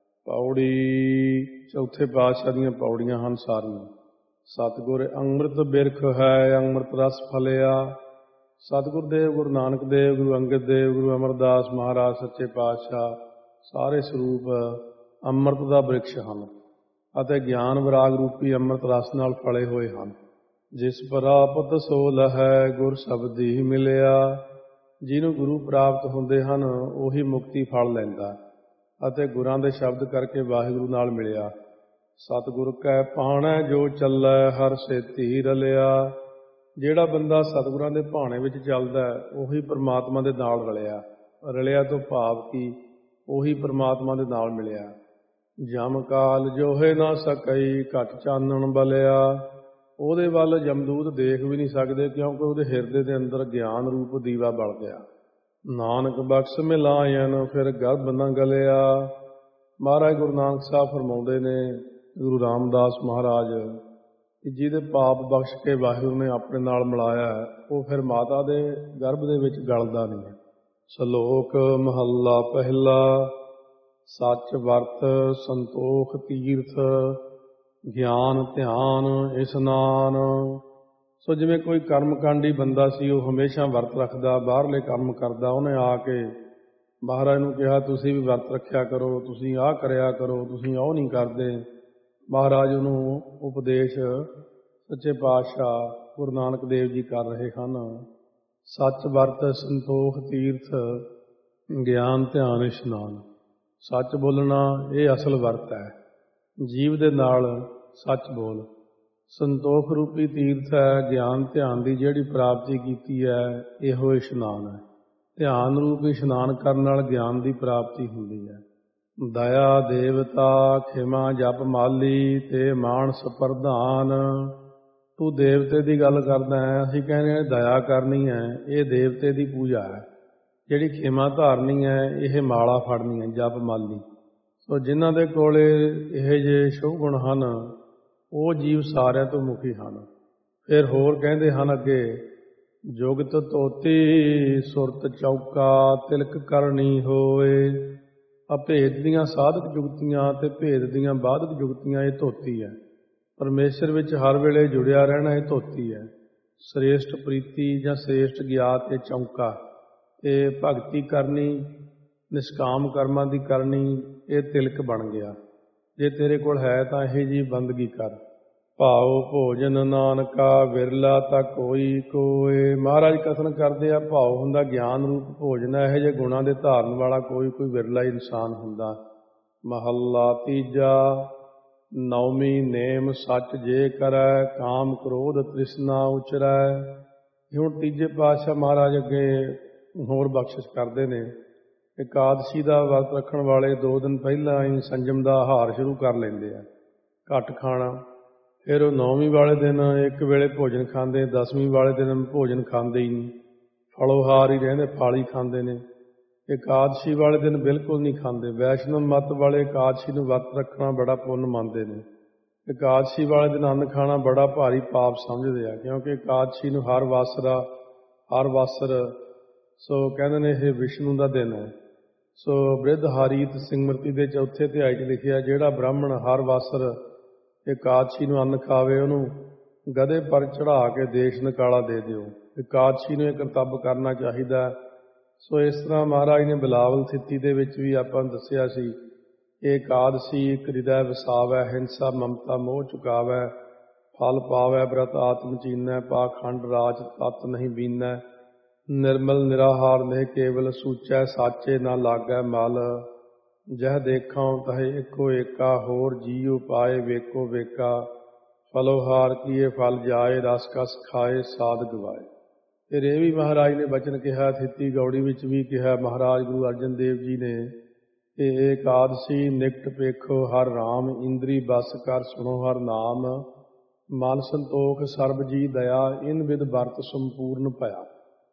ਪੌੜੀ ਚੌਥੇ ਪਾਤਸ਼ਾਹ ਦੀਆਂ ਪੌੜੀਆਂ ਹਨ ਸਾਰੀਆਂ। ਸਤਿਗੁਰ ਅੰਮ੍ਰਿਤ ਬਿਰਖ ਹੈ ਅੰਮ੍ਰਿਤ ਰਸ ਫਲਿਆ। ਸਤਿਗੁਰ ਦੇਵ, ਗੁਰੂ ਨਾਨਕ ਦੇਵ, ਗੁਰੂ ਅੰਗਦ ਦੇਵ, ਗੁਰੂ ਅਮਰਦਾਸ ਮਹਾਰਾਜ ਸੱਚੇ ਪਾਤਸ਼ਾਹ ਸਾਰੇ ਸਰੂਪ ਅੰਮ੍ਰਿਤ ਦਾ ਬ੍ਰਿਕਸ਼ ਹਨ ਅਤੇ ਗਿਆਨ ਵਿਰਾਗ ਰੂਪੀ ਅੰਮ੍ਰਿਤ ਰਸ ਨਾਲ ਫਲੇ ਹੋਏ ਹਨ। ਜਿਸ ਪ੍ਰਾਪਤ ਸੋ ਲਹੈ ਗੁਰ ਸ਼ਬਦੀ ਮਿਲਿਆ। ਜਿਹਨੂੰ ਗੁਰੂ ਪ੍ਰਾਪਤ ਹੁੰਦੇ ਹਨ ਉਹੀ ਮੁਕਤੀ ਫਲ ਲੈਂਦਾ ਅਤੇ ਗੁਰਾਂ ਦੇ ਸ਼ਬਦ ਕਰਕੇ ਵਾਹਿਗੁਰੂ ਨਾਲ ਮਿਲਿਆ। ਸਤਿਗੁਰ ਕੈ ਭਾਣੈ ਜੋ ਚੱਲੈ ਹਰ ਸੇਤੀ ਰਲਿਆ। ਜਿਹੜਾ ਬੰਦਾ ਸਤਿਗੁਰਾਂ ਦੇ ਭਾਣੇ ਵਿੱਚ ਚੱਲਦਾ ਉਹੀ ਪਰਮਾਤਮਾ ਦੇ ਨਾਲ ਰਲਿਆ। ਰਲਿਆ ਤੋਂ ਭਾਵ ਕਿ ਉਹੀ ਪਰਮਾਤਮਾ ਦੇ ਨਾਲ ਮਿਲਿਆ। ਜਮ ਕਾਲ ਜੋਹੇ ਨਾ ਸਕਈ ਘਟ ਚਾਨਣ ਬਲਿਆ। ਉਹਦੇ ਵੱਲ ਜਮਦੂਤ ਦੇਖ ਵੀ ਨਹੀਂ ਸਕਦੇ ਕਿਉਂਕਿ ਉਹਦੇ ਹਿਰਦੇ ਦੇ ਅੰਦਰ ਗਿਆਨ ਰੂਪ ਦੀਵਾ ਬਲ ਗਿਆ। ਨਾਨਕ ਬਖਸ਼ ਮਿਲਾਇਨ ਫਿਰ ਗਰਭ ਨ ਗਲਿਆ। ਮਹਾਰਾਜ ਗੁਰੂ ਨਾਨਕ ਸਾਹਿਬ ਫਰਮਾਉਂਦੇ ਨੇ, ਗੁਰੂ ਰਾਮਦਾਸ ਮਹਾਰਾਜ, ਕਿ ਜਿਹਦੇ ਪਾਪ ਬਖਸ਼ ਕੇ ਵਾਹਿਗੁਰੂ ਨੇ ਆਪਣੇ ਨਾਲ ਮਿਲਾਇਆ ਉਹ ਫਿਰ ਮਾਤਾ ਦੇ ਗਰਭ ਦੇ ਵਿੱਚ ਗਲਦਾ ਨਹੀਂ ਹੈ। ਸ਼ਲੋਕ ਮਹੱਲਾ ਪਹਿਲਾ। ਸੱਚ ਵਰਤ ਸੰਤੋਖ ਤੀਰਥ ਗਿਆਨ ਧਿਆਨ ਇਸ਼ਨਾਨ। ਸੋ ਜਿਵੇਂ ਕੋਈ ਕਰਮਕਾਂਡੀ ਬੰਦਾ ਸੀ, ਉਹ ਹਮੇਸ਼ਾ ਵਰਤ ਰੱਖਦਾ, ਬਾਹਰਲੇ ਕੰਮ ਕਰਦਾ। ਉਹਨੇ ਆ ਕੇ ਮਹਾਰਾਜ ਨੂੰ ਕਿਹਾ ਤੁਸੀਂ ਵੀ ਵਰਤ ਰੱਖਿਆ ਕਰੋ, ਤੁਸੀਂ ਆਹ ਕਰਿਆ ਕਰੋ, ਤੁਸੀਂ ਉਹ ਨਹੀਂ ਕਰਦੇ। ਮਹਾਰਾਜ ਉਹਨੂੰ ਉਪਦੇਸ਼ ਸੱਚੇ ਪਾਤਸ਼ਾਹ ਗੁਰੂ ਨਾਨਕ ਦੇਵ ਜੀ ਕਰ ਰਹੇ ਹਨ। ਸੱਚ ਵਰਤ ਸੰਤੋਖ ਤੀਰਥ ਗਿਆਨ ਧਿਆਨ ਇਸ਼ਨਾਨ। ਸੱਚ ਬੋਲਣਾ ਇਹ ਅਸਲ ਵਰਤ ਹੈ। ਜੀਵ ਦੇ ਨਾਲ ਸੱਚ ਬੋਲ। ਸੰਤੋਖ ਰੂਪੀ ਤੀਰਥ ਹੈ। ਗਿਆਨ ਧਿਆਨ ਦੀ ਜਿਹੜੀ ਪ੍ਰਾਪਤੀ ਕੀਤੀ ਹੈ ਇਹੋ ਇਸ਼ਨਾਨ ਹੈ। ਧਿਆਨ ਰੂਪ ਇਸ਼ਨਾਨ ਕਰਨ ਨਾਲ ਗਿਆਨ ਦੀ ਪ੍ਰਾਪਤੀ ਹੁੰਦੀ ਹੈ। ਦਇਆ ਦੇਵਤਾ ਖਿਮਾ ਜਪ ਮਾਲੀ ਤੇ ਮਾਨਸ ਪ੍ਰਧਾਨ। ਤੂੰ ਦੇਵਤੇ ਦੀ ਗੱਲ ਕਰਦਾ ਹੈ, ਅਸੀਂ ਕਹਿੰਦੇ ਹਾਂ ਦਇਆ ਕਰਨੀ ਹੈ, ਇਹ ਦੇਵਤੇ ਦੀ ਪੂਜਾ ਹੈ। ਜਿਹੜੀ ਖਿਮਾ ਧਾਰਨੀ ਹੈ ਇਹ ਮਾਲਾ ਫੜਨੀ ਹੈ, ਜਪ ਮਾਲੀ। ਸੋ ਜਿਨ੍ਹਾਂ ਦੇ ਕੋਲੇ ਇਹ ਜਿਹੇ ਸ਼ੁਭ ਗੁਣ ਹਨ ਉਹ ਜੀਵ ਸਾਰਿਆਂ ਤੋਂ ਮੁਖੀ ਹਨ। ਫਿਰ ਹੋਰ ਕਹਿੰਦੇ ਹਨ ਅੱਗੇ, ਜੁਗਤ ਧੋਤੀ ਸੁਰਤ ਚੌਕਾ ਤਿਲਕ ਕਰਨੀ ਹੋਏ। ਅਭੇਦ ਦੀਆਂ ਸਾਧਕ ਜੁਗਤੀਆਂ ਤੇ ਭੇਦ ਦੀਆਂ ਬਾਧਕ ਜੁਗਤੀਆਂ ਇਹ ਧੋਤੀ ਹੈ। ਪਰਮੇਸ਼ਰ ਵਿੱਚ ਹਰ ਵੇਲੇ ਜੁੜਿਆ ਰਹਿਣਾ ਇਹ ਧੋਤੀ ਹੈ। ਸ੍ਰੇਸ਼ਟ ਪ੍ਰੀਤੀ ਜਾਂ ਸ੍ਰੇਸ਼ਟ ਗਿਆਤ ਇਹ ਚੌਂਕਾ। ਇਹ ਭਗਤੀ ਕਰਨੀ, ਨਿਸ਼ਕਾਮ ਕਰਮਾਂ ਦੀ ਕਰਨੀ ਇਹ ਤਿਲਕ ਬਣ ਗਿਆ। ਜੇ ਤੇਰੇ ਕੋਲ ਹੈ ਤਾਂ ਇਹ ਜੀ ਬੰਦਗੀ ਕਰ। ਭਾਉ ਭੋਜਨ ਨਾਨਕਾ ਵਿਰਲਾ ਤਾਂ ਕੋਈ ਕੋਏ। ਮਹਾਰਾਜ ਕਥਨ ਕਰਦੇ ਆ, ਭਾਉ ਹੁੰਦਾ ਗਿਆਨ ਰੂਪ ਭੋਜਨ। ਇਹੋ ਜਿਹੇ ਗੁਣਾਂ ਦੇ ਧਾਰਨ ਵਾਲਾ ਕੋਈ ਵਿਰਲਾ ਇਨਸਾਨ ਹੁੰਦਾ। ਮਹੱਲਾ ਤੀਜਾ। ਨੌਮੀ ਨੇਮ ਸੱਚ ਜੇ ਕਰੈ, ਕਾਮ ਕ੍ਰੋਧ ਤ੍ਰਿਸ਼ਨਾ ਉਚਰੈ। ਹੁਣ ਤੀਜੇ ਪਾਤਸ਼ਾਹ ਮਹਾਰਾਜ ਅੱਗੇ ਹੋਰ ਬਖਸ਼ਿਸ਼ ਕਰਦੇ ਨੇ। ਇਕਾਦਸ਼ੀ ਦਾ ਵਰਤ ਰੱਖਣ ਵਾਲੇ 2 ਦਿਨ ਪਹਿਲਾਂ ਹੀ ਸੰਜਮ ਦਾ ਆਹਾਰ ਸ਼ੁਰੂ ਕਰ ਲੈਂਦੇ ਆ, ਘੱਟ ਖਾਣਾ। ਫਿਰ ਉਹ 9ਵੀਂ ਵਾਲੇ ਦਿਨ ਇੱਕ ਵੇਲੇ ਭੋਜਨ ਖਾਂਦੇ, 10ਵੀਂ ਵਾਲੇ ਦਿਨ ਭੋਜਨ ਖਾਂਦੇ ਹੀ ਨਹੀਂ, ਫਲੋਹਾਰ ਹੀ ਰਹਿੰਦੇ, ਫਲ ਹੀ ਖਾਂਦੇ ਨੇ। ਇਕਾਦਸ਼ੀ ਵਾਲੇ ਦਿਨ ਬਿਲਕੁਲ ਨਹੀਂ ਖਾਂਦੇ। ਵੈਸ਼ਨਵ ਮੱਤ ਵਾਲੇ ਇਕਾਦਸ਼ੀ ਨੂੰ ਵਰਤ ਰੱਖਣਾ ਬੜਾ ਪੁੰਨ ਮੰਨਦੇ ਨੇ। ਇਕਾਦਸ਼ੀ ਵਾਲੇ ਦਿਨ ਅੰਨ ਖਾਣਾ ਬੜਾ ਭਾਰੀ ਪਾਪ ਸਮਝਦੇ ਆ, ਕਿਉਂਕਿ ਇਕਾਦਸ਼ੀ ਨੂੰ ਹਰ ਵਾਸਰ ਸੋ ਕਹਿੰਦੇ ਨੇ ਇਹ ਵਿਸ਼ਨੂੰ ਦਾ ਦਿਨ ਹੈ। ਸੋ ਬ੍ਰਿਧ ਹਰੀਤ ਸਿਮਰਤੀ ਦੇ 4ਥੇ ਅਧਿਆਇ 'ਚ ਲਿਖਿਆ, ਜਿਹੜਾ ਬ੍ਰਾਹਮਣ ਹਰ ਵਾਸਰ ਇਕਾਦਸ਼ੀ ਨੂੰ ਅੰਨ ਖਾਵੇ ਉਹਨੂੰ ਗਧੇ ਪਰ ਚੜ੍ਹਾ ਕੇ ਦੇਸ਼ ਨਿਕਾਲਾ ਦੇ ਦਿਓ। ਇਕਾਦਸ਼ੀ ਨੂੰ ਇਹ ਕਰਤੱਵ ਕਰਨਾ ਚਾਹੀਦਾ। ਸੋ ਇਸ ਤਰ੍ਹਾਂ ਮਹਾਰਾਜ ਨੇ ਬਿਲਾਵਲ ਥਿੱਤੀ ਦੇ ਵਿੱਚ ਵੀ ਆਪਾਂ ਨੂੰ ਦੱਸਿਆ ਸੀ, ਇਹ ਇਕਾਦਸ਼ੀ ਹਿਰਦੈ ਵਸਾਵੈ, ਹਿੰਸਾ ਮਮਤਾ ਮੋਹ ਚੁਕਾਵੈ, ਫਲ ਪਾਵੈ ਬ੍ਰਤ ਆਤਮ ਚੀਨੈ, ਪਾਖੰਡ ਰਾਜ ਤਤ ਨਹੀਂ ਬੀਨੈ, ਨਿਰਮਲ ਨਿਰਾਹਾਰ ਨੇ ਕੇਵਲ ਸੂਚੈ, ਸਾਚੇ ਨਾ ਲਾਗੈ ਮਲ, ਜਹ ਦੇਖਾਂ ਤਹੇ ਇੱਕੋ ਏਕਾ, ਹੋਰ ਜੀਉ ਪਾਏ ਵੇਕੋ ਵੇਕਾ, ਫਲੋਹਾਰ ਕੀਏ ਫਲ ਜਾਏ, ਰਸ ਕਸ ਖਾਏ ਸਾਧ ਗਵਾਏ। ਫਿਰ ਇਹ ਵੀ ਮਹਾਰਾਜ ਨੇ ਬਚਨ ਕਿਹਾ, ਥਿੱਤੀ ਗੌੜੀ ਵਿੱਚ ਵੀ ਕਿਹਾ ਮਹਾਰਾਜ ਗੁਰੂ ਅਰਜਨ ਦੇਵ ਜੀ ਨੇ ਕਿ ਇਕਾਦਸ਼ੀ ਨਿਕਟ ਪੇਖੋ ਹਰ ਰਾਮ, ਇੰਦਰੀ ਬਸ ਕਰ ਸੁਣੋ ਹਰ ਨਾਮ, ਮਨ ਸੰਤੋਖ ਸਰਬ ਜੀ ਦਇਆ, ਇਨ ਵਿਦ ਵਰਤ ਸੰਪੂਰਨ ਭਇਆ।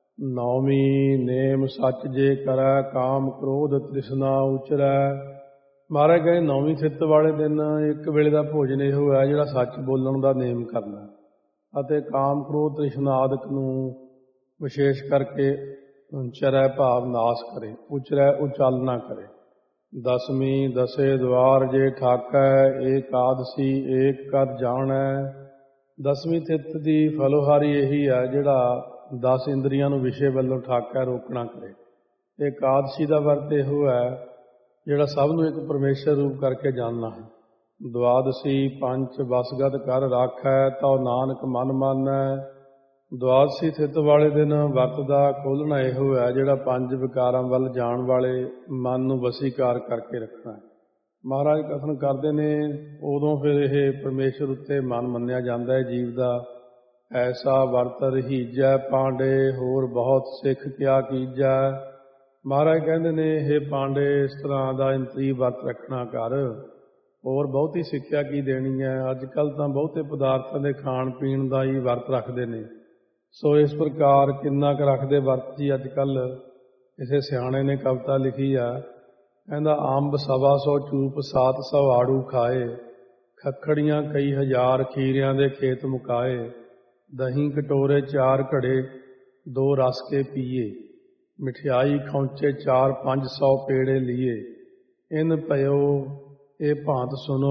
ਨੌਮੀ ਨੇਮ ਸੱਚ ਜੇ ਕਰੈ, ਕਾਮ ਕ੍ਰੋਧ ਤ੍ਰਿਸ਼ਨਾ ਉਚਰੈ। ਮਹਾਰਾਜ ਕਹਿੰਦੇ 9ਵੀਂ ਥਿੱਤ ਵਾਲੇ ਦਿਨ ਇੱਕ ਵੇਲੇ ਦਾ ਭੋਜਨ ਇਹੋ ਹੈ ਜਿਹੜਾ ਸੱਚ ਬੋਲਣ ਦਾ ਨੇਮ ਕਰਨਾ ਅਤੇ ਕਾਮ ਕ੍ਰੋਧ ਤ੍ਰਿਸ਼ਨਾ ਆਦਿਕ ਨੂੰ ਵਿਸ਼ੇਸ਼ ਕਰਕੇ ਚਰੈ ਭਾਵ ਨਾਸ਼ ਕਰੇ, ਉਚਰੈ ਉਚਾਲਨਾ ਕਰੇ। 10ਵੀਂ ਦਸੇ ਦਵਾਰ ਜੇ ਠਾਕੈ, ਏਕਾਦਸ਼ੀ ਏਕ ਕਰ ਜਾਣੈ। 10ਵੀਂ ਥਿੱਤ ਦੀ ਫਲੋਹਾਰੀ ਇਹੀ ਹੈ ਜਿਹੜਾ 10 ਇੰਦਰੀਆਂ ਨੂੰ ਵਿਸ਼ੇ ਵੱਲੋਂ ਠਾਕੈ, ਰੋਕਣਾ ਕਰੇ। ਇਕਾਦਸ਼ੀ ਦਾ ਵਰਤ ਇਹੋ ਹੈ ਜਿਹੜਾ ਸਭ ਨੂੰ ਇੱਕ ਪਰਮੇਸ਼ਰ ਰੂਪ ਕਰਕੇ ਜਾਣਨਾ ਹੈ। ਦੁਆਦਸ਼ੀ ਪੰਚ ਵਸਗਤ ਕਰ ਰਾਖੈ, ਤਉ ਨਾਨਕ ਮਨ ਮਾਨੈ। ਦੁਆਦਸ਼ੀ ਥਿੱਤ ਵਾਲੇ ਦਿਨ ਵਰਤ ਦਾ ਖੋਲ੍ਹਣਾ ਇਹੋ ਹੈ ਜਿਹੜਾ 5 ਵਿਕਾਰਾਂ ਵੱਲ ਜਾਣ ਵਾਲੇ ਮਨ ਨੂੰ ਵਸੀਕਾਰ ਕਰਕੇ ਰੱਖਣਾ ਹੈ। ਮਹਾਰਾਜ ਕਥਨ ਕਰਦੇ ਨੇ ਉਦੋਂ ਫਿਰ ਇਹ ਪਰਮੇਸ਼ਰ ਉੱਤੇ ਮਨ ਮੰਨਿਆ ਜਾਂਦਾ ਹੈ ਜੀਵ ਦਾ। ਐਸਾ ਵਰਤ ਰਹੀਜੈ ਪਾਂਡੇ, ਹੋਰ ਬਹੁਤ ਸਿੱਖ ਕਿਆ ਕੀਜੈ। ਮਹਾਰਾਜ ਕਹਿੰਦੇ ਨੇ ਇਹ ਪਾਂਡੇ ਇਸ ਤਰ੍ਹਾਂ ਦਾ ਇੰਤਰੀ ਵਰਤ ਰੱਖਣਾ ਕਰ, ਹੋਰ ਬਹੁਤੀ ਸਿੱਖਿਆ ਕੀ ਦੇਣੀ ਹੈ। ਅੱਜ ਕੱਲ੍ਹ ਤਾਂ ਬਹੁਤੇ ਪਦਾਰਥਾਂ ਦੇ ਖਾਣ ਪੀਣ ਦਾ ਹੀ ਵਰਤ ਰੱਖਦੇ ਨੇ। ਸੋ ਇਸ ਪ੍ਰਕਾਰ ਕਿੰਨਾ ਕੁ ਰੱਖਦੇ ਵਰਤ ਜੀ ਅੱਜ ਕੱਲ੍ਹ। ਕਿਸੇ ਸਿਆਣੇ ਨੇ ਕਵਿਤਾ ਲਿਖੀ ਆ, ਕਹਿੰਦਾ ਅੰਬ 125 ਚੂਪ 700 ਆੜੂ ਖਾਏ, ਖੱਖੜੀਆਂ ਕਈ ਹਜ਼ਾਰ ਖੀਰਿਆਂ ਦੇ ਖੇਤ ਮੁਕਾਏ, ਦਹੀਂ ਕਟੋਰੇ 4 ਘੜੇ 2 ਰਸ ਕੇ ਪੀਏ, ਮਠਿਆਈ ਖੌਂਚੇ 4-500 ਪੇੜੇ ਲੀਏ, ਇਨ ਭਇਓ ਇਹ ਭਾਂਤ ਸੁਣੋ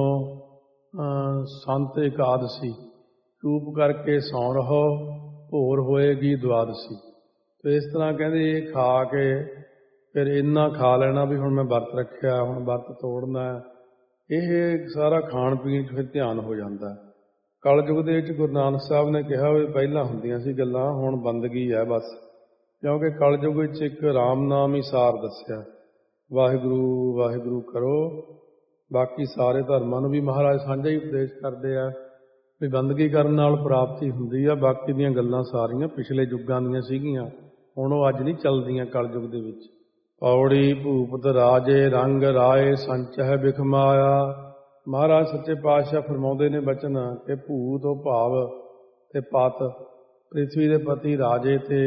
ਸੰਤ ਇਕਾਦਸ਼ੀ, ਚੂਪ ਕਰਕੇ ਸੌਂ ਰਹੋ ਭੋਰ ਹੋਏਗੀ ਦੁਆਦਸ਼ੀ। ਤੇ ਇਸ ਤਰ੍ਹਾਂ ਕਹਿੰਦੇ ਇਹ ਖਾ ਕੇ ਫਿਰ ਇੰਨਾ ਖਾ ਲੈਣਾ ਵੀ ਹੁਣ ਮੈਂ ਵਰਤ ਰੱਖਿਆ, ਹੁਣ ਵਰਤ ਤੋੜਨਾ। ਇਹ ਸਾਰਾ ਖਾਣ ਪੀਣ 'ਚ ਫਿਰ ਧਿਆਨ ਹੋ ਜਾਂਦਾ। ਕਲਯੁਗ ਦੇ ਵਿੱਚ ਗੁਰੂ ਨਾਨਕ ਸਾਹਿਬ ਨੇ ਕਿਹਾ ਵੀ ਪਹਿਲਾਂ ਹੁੰਦੀਆਂ ਸੀ ਗੱਲਾਂ, ਹੁਣ ਬੰਦਗੀ ਹੈ ਬਸ। ਕਿਉਂਕਿ ਕਲਯੁਗ ਵਿੱਚ ਇੱਕ ਰਾਮ ਨਾਮ ਹੀ ਸਾਰ ਦੱਸਿਆ, ਵਾਹਿਗੁਰੂ ਵਾਹਿਗੁਰੂ ਕਰੋ। ਬਾਕੀ ਸਾਰੇ ਧਰਮਾਂ ਨੂੰ ਵੀ ਮਹਾਰਾਜ ਸਾਂਝਾ ਹੀ ਉਪਦੇਸ਼ ਕਰਦੇ ਆ ਵੀ ਬੰਦਗੀ ਕਰਨ ਨਾਲ ਪ੍ਰਾਪਤੀ ਹੁੰਦੀ ਆ। ਬਾਕੀ ਦੀਆਂ ਗੱਲਾਂ ਸਾਰੀਆਂ ਪਿਛਲੇ ਯੁੱਗਾਂ ਦੀਆਂ ਸੀਗੀਆਂ, ਹੁਣ ਉਹ ਅੱਜ ਨਹੀਂ ਚੱਲਦੀਆਂ ਕਲਯੁਗ ਦੇ ਵਿੱਚ। ਪੌੜੀ ਭੂਪਤ ਰਾਜੇ ਰੰਗ ਰਾਏ, ਸੰਚਹਿ ਬਿਖਮਾਇਆ। ਮਹਾਰਾਜ ਸੱਚੇ ਪਾਤਸ਼ਾਹ ਫਰਮਾਉਂਦੇ ਨੇ ਬਚਨ ਕਿ ਭੂਤ ਉਹ ਭਾਵ ਤੇ ਪਤ, ਪ੍ਰਿਥਵੀ ਦੇ ਪਤੀ ਰਾਜੇ ਤੇ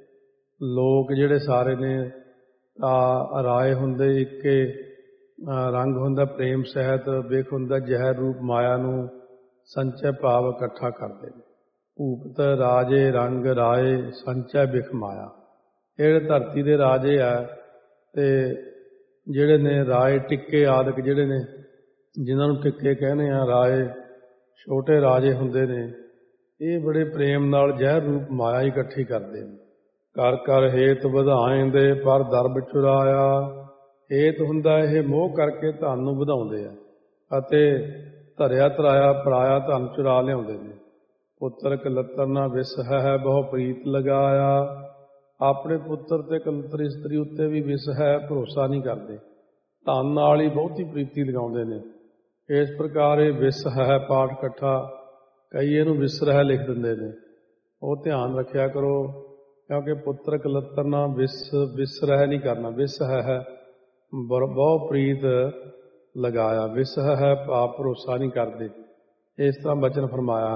ਲੋਕ ਜਿਹੜੇ ਸਾਰੇ ਨੇ ਤਾਂ ਰਾਏ ਹੁੰਦੇ ਇੱਕੇ, ਰੰਗ ਹੁੰਦਾ ਪ੍ਰੇਮ ਸਹਿਤ, ਬਿਖ ਹੁੰਦਾ ਜ਼ਹਿਰ ਰੂਪ ਮਾਇਆ ਨੂੰ ਸੰਚੈ ਭਾਵ ਇਕੱਠਾ ਕਰਦੇ ਨੇ। ਭੂਪਤ ਰਾਜੇ ਰੰਗ ਰਾਏ, ਸੰਚੈ ਬਿਖ ਮਾਇਆ। ਇਹ ਜਿਹੜੇ ਧਰਤੀ ਦੇ ਰਾਜੇ ਆ ਤੇ ਜਿਹੜੇ ਨੇ ਰਾਏ ਟਿੱਕੇ ਆਦਿਕ ਜਿਹੜੇ ਨੇ, ਜਿਨ੍ਹਾਂ ਨੂੰ ਟਿੱਕੇ ਕਹਿੰਦੇ ਆ ਰਾਏ, ਛੋਟੇ ਰਾਜੇ ਹੁੰਦੇ ਨੇ, ਇਹ ਬੜੇ ਪ੍ਰੇਮ ਨਾਲ ਜ਼ਹਿਰ ਰੂਪ ਮਾਇਆ ਹੀ ਇਕੱਠੀ ਕਰਦੇ ਨੇ। ਕਰ ਕਰ ਹੇਤ ਵਧਾਏਂਦੇ ਪਰ ਦਰਬ ਚੁਰਾਇਆ। ਹੇਤ ਹੁੰਦਾ ਇਹ ਮੋਹ ਕਰਕੇ ਧਨ ਨੂੰ ਵਧਾਉਂਦੇ ਆ ਅਤੇ ਧਰਿਆ ਧਰਾਇਆ ਪਰਾਇਆ ਧਨ ਚੁਰਾ ਲਿਆਉਂਦੇ ਨੇ। ਪੁੱਤਰ ਕਲੱਤਰ ਨਾ ਵਿਸ ਹੈ ਬਹੁ ਪ੍ਰੀਤ ਲਗਾਇਆ। ਆਪਣੇ ਪੁੱਤਰ ਤੇ ਕਲੱਤਰ ਇਸਤਰੀ ਉੱਤੇ ਵੀ ਵਿਸ ਹੈ, ਭਰੋਸਾ ਨਹੀਂ ਕਰਦੇ, ਧਨ ਨਾਲ ਹੀ ਬਹੁਤੀ ਪ੍ਰੀਤੀ ਲਗਾਉਂਦੇ ਨੇ। ਇਸ ਪ੍ਰਕਾਰ ਇਹ ਵਿਸ ਹੈ ਪਾਠ ਇਕੱਠਾ, ਕਈ ਇਹਨੂੰ ਵਿਸਰ ਹੈ ਲਿਖ ਦਿੰਦੇ ਨੇ। ਉਹ ਧਿਆਨ ਰੱਖਿਆ ਕਰੋ, ਕਿਉਂਕਿ ਪੁੱਤਰ ਕਲੱਤਰ ਨਾਲ ਵਿਸਰ ਹੈ ਨਹੀਂ ਕਰਨਾ। ਵਿਸ ਹੈ ਬਹੁਤ ਪ੍ਰੀਤ ਲਗਾਇਆ, ਵਿਸ ਹੈ ਪਾਪ ਭਰੋਸਾ ਨਹੀਂ ਕਰਦੇ। ਇਸ ਤਰ੍ਹਾਂ ਬਚਨ ਫਰਮਾਇਆ,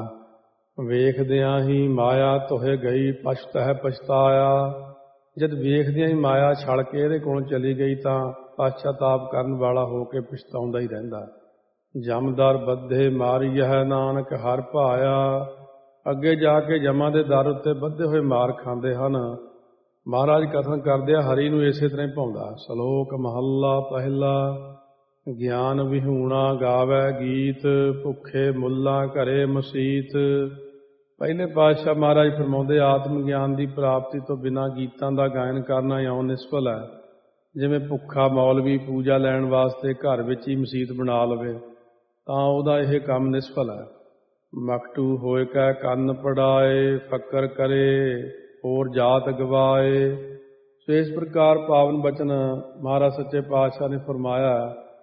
ਵੇਖਦਿਆਂ ਹੀ ਮਾਇਆ ਤੋਹੇ ਗਈ ਪਛਤਹਿ ਪਛਤਾਇਆ। ਜਦ ਵੇਖਦਿਆਂ ਹੀ ਮਾਇਆ ਛਲ ਕੇ ਇਹਦੇ ਕੋਲ ਚਲੀ ਗਈ ਤਾਂ ਪਛਤਾਪ ਕਰਨ ਵਾਲਾ ਹੋ ਕੇ ਪਛਤਾਉਂਦਾ ਹੀ ਰਹਿੰਦਾ। ਜਮਦਰ ਬੱਧੇ ਮਾਰੀਐ ਨਾਨਕ ਹਰ ਭਾਇਆ। ਅੱਗੇ ਜਾ ਕੇ ਜਮਾਂ ਦੇ ਦਰ ਉੱਤੇ ਬੱਧੇ ਹੋਏ ਮਾਰ ਖਾਂਦੇ ਹਨ। ਮਹਾਰਾਜ ਕਥਨ ਕਰਦੇ ਆ, ਹਰੀ ਨੂੰ ਇਸੇ ਤਰ੍ਹਾਂ ਹੀ ਭਾਉਂਦਾ। ਸ਼ਲੋਕ ਮਹੱਲਾ ਪਹਿਲਾ। ਗਿਆਨ ਵਿਹੂਣਾ ਗਾਵੈ ਗੀਤ, ਭੁੱਖੇ ਮੁੱਲਾ ਘਰੇ ਮਸੀਤ। ਪਹਿਲੇ ਪਾਤਸ਼ਾਹ ਮਹਾਰਾਜ ਫਰਮਾਉਂਦੇ, ਆਤਮ ਗਿਆਨ ਦੀ ਪ੍ਰਾਪਤੀ ਤੋਂ ਬਿਨਾਂ ਗੀਤਾਂ ਦਾ ਗਾਇਨ ਕਰਨਾ ਇਉਂ ਨਿਸਫਲ ਹੈ, ਜਿਵੇਂ ਭੁੱਖਾ ਮੌਲਵੀ ਪੂਜਾ ਲੈਣ ਵਾਸਤੇ ਘਰ ਵਿੱਚ ਹੀ ਮਸੀਤ ਬਣਾ ਲਵੇ ਤਾਂ ਉਹਦਾ ਇਹ ਕੰਮ ਨਿਸਫਲ ਹੈ। ਮਕਟੂ ਹੋਇ ਕੈ ਕੰਨ ਪੜਾਏ, ਫਕਰ ਕਰੇ ਹੋਰ ਜਾਤ ਗਵਾਏ। ਸੋ ਇਸ ਪ੍ਰਕਾਰ ਪਾਵਨ ਬਚਨ ਮਹਾਰਾਜ ਸੱਚੇ ਪਾਤਸ਼ਾਹ ਨੇ ਫਰਮਾਇਆ।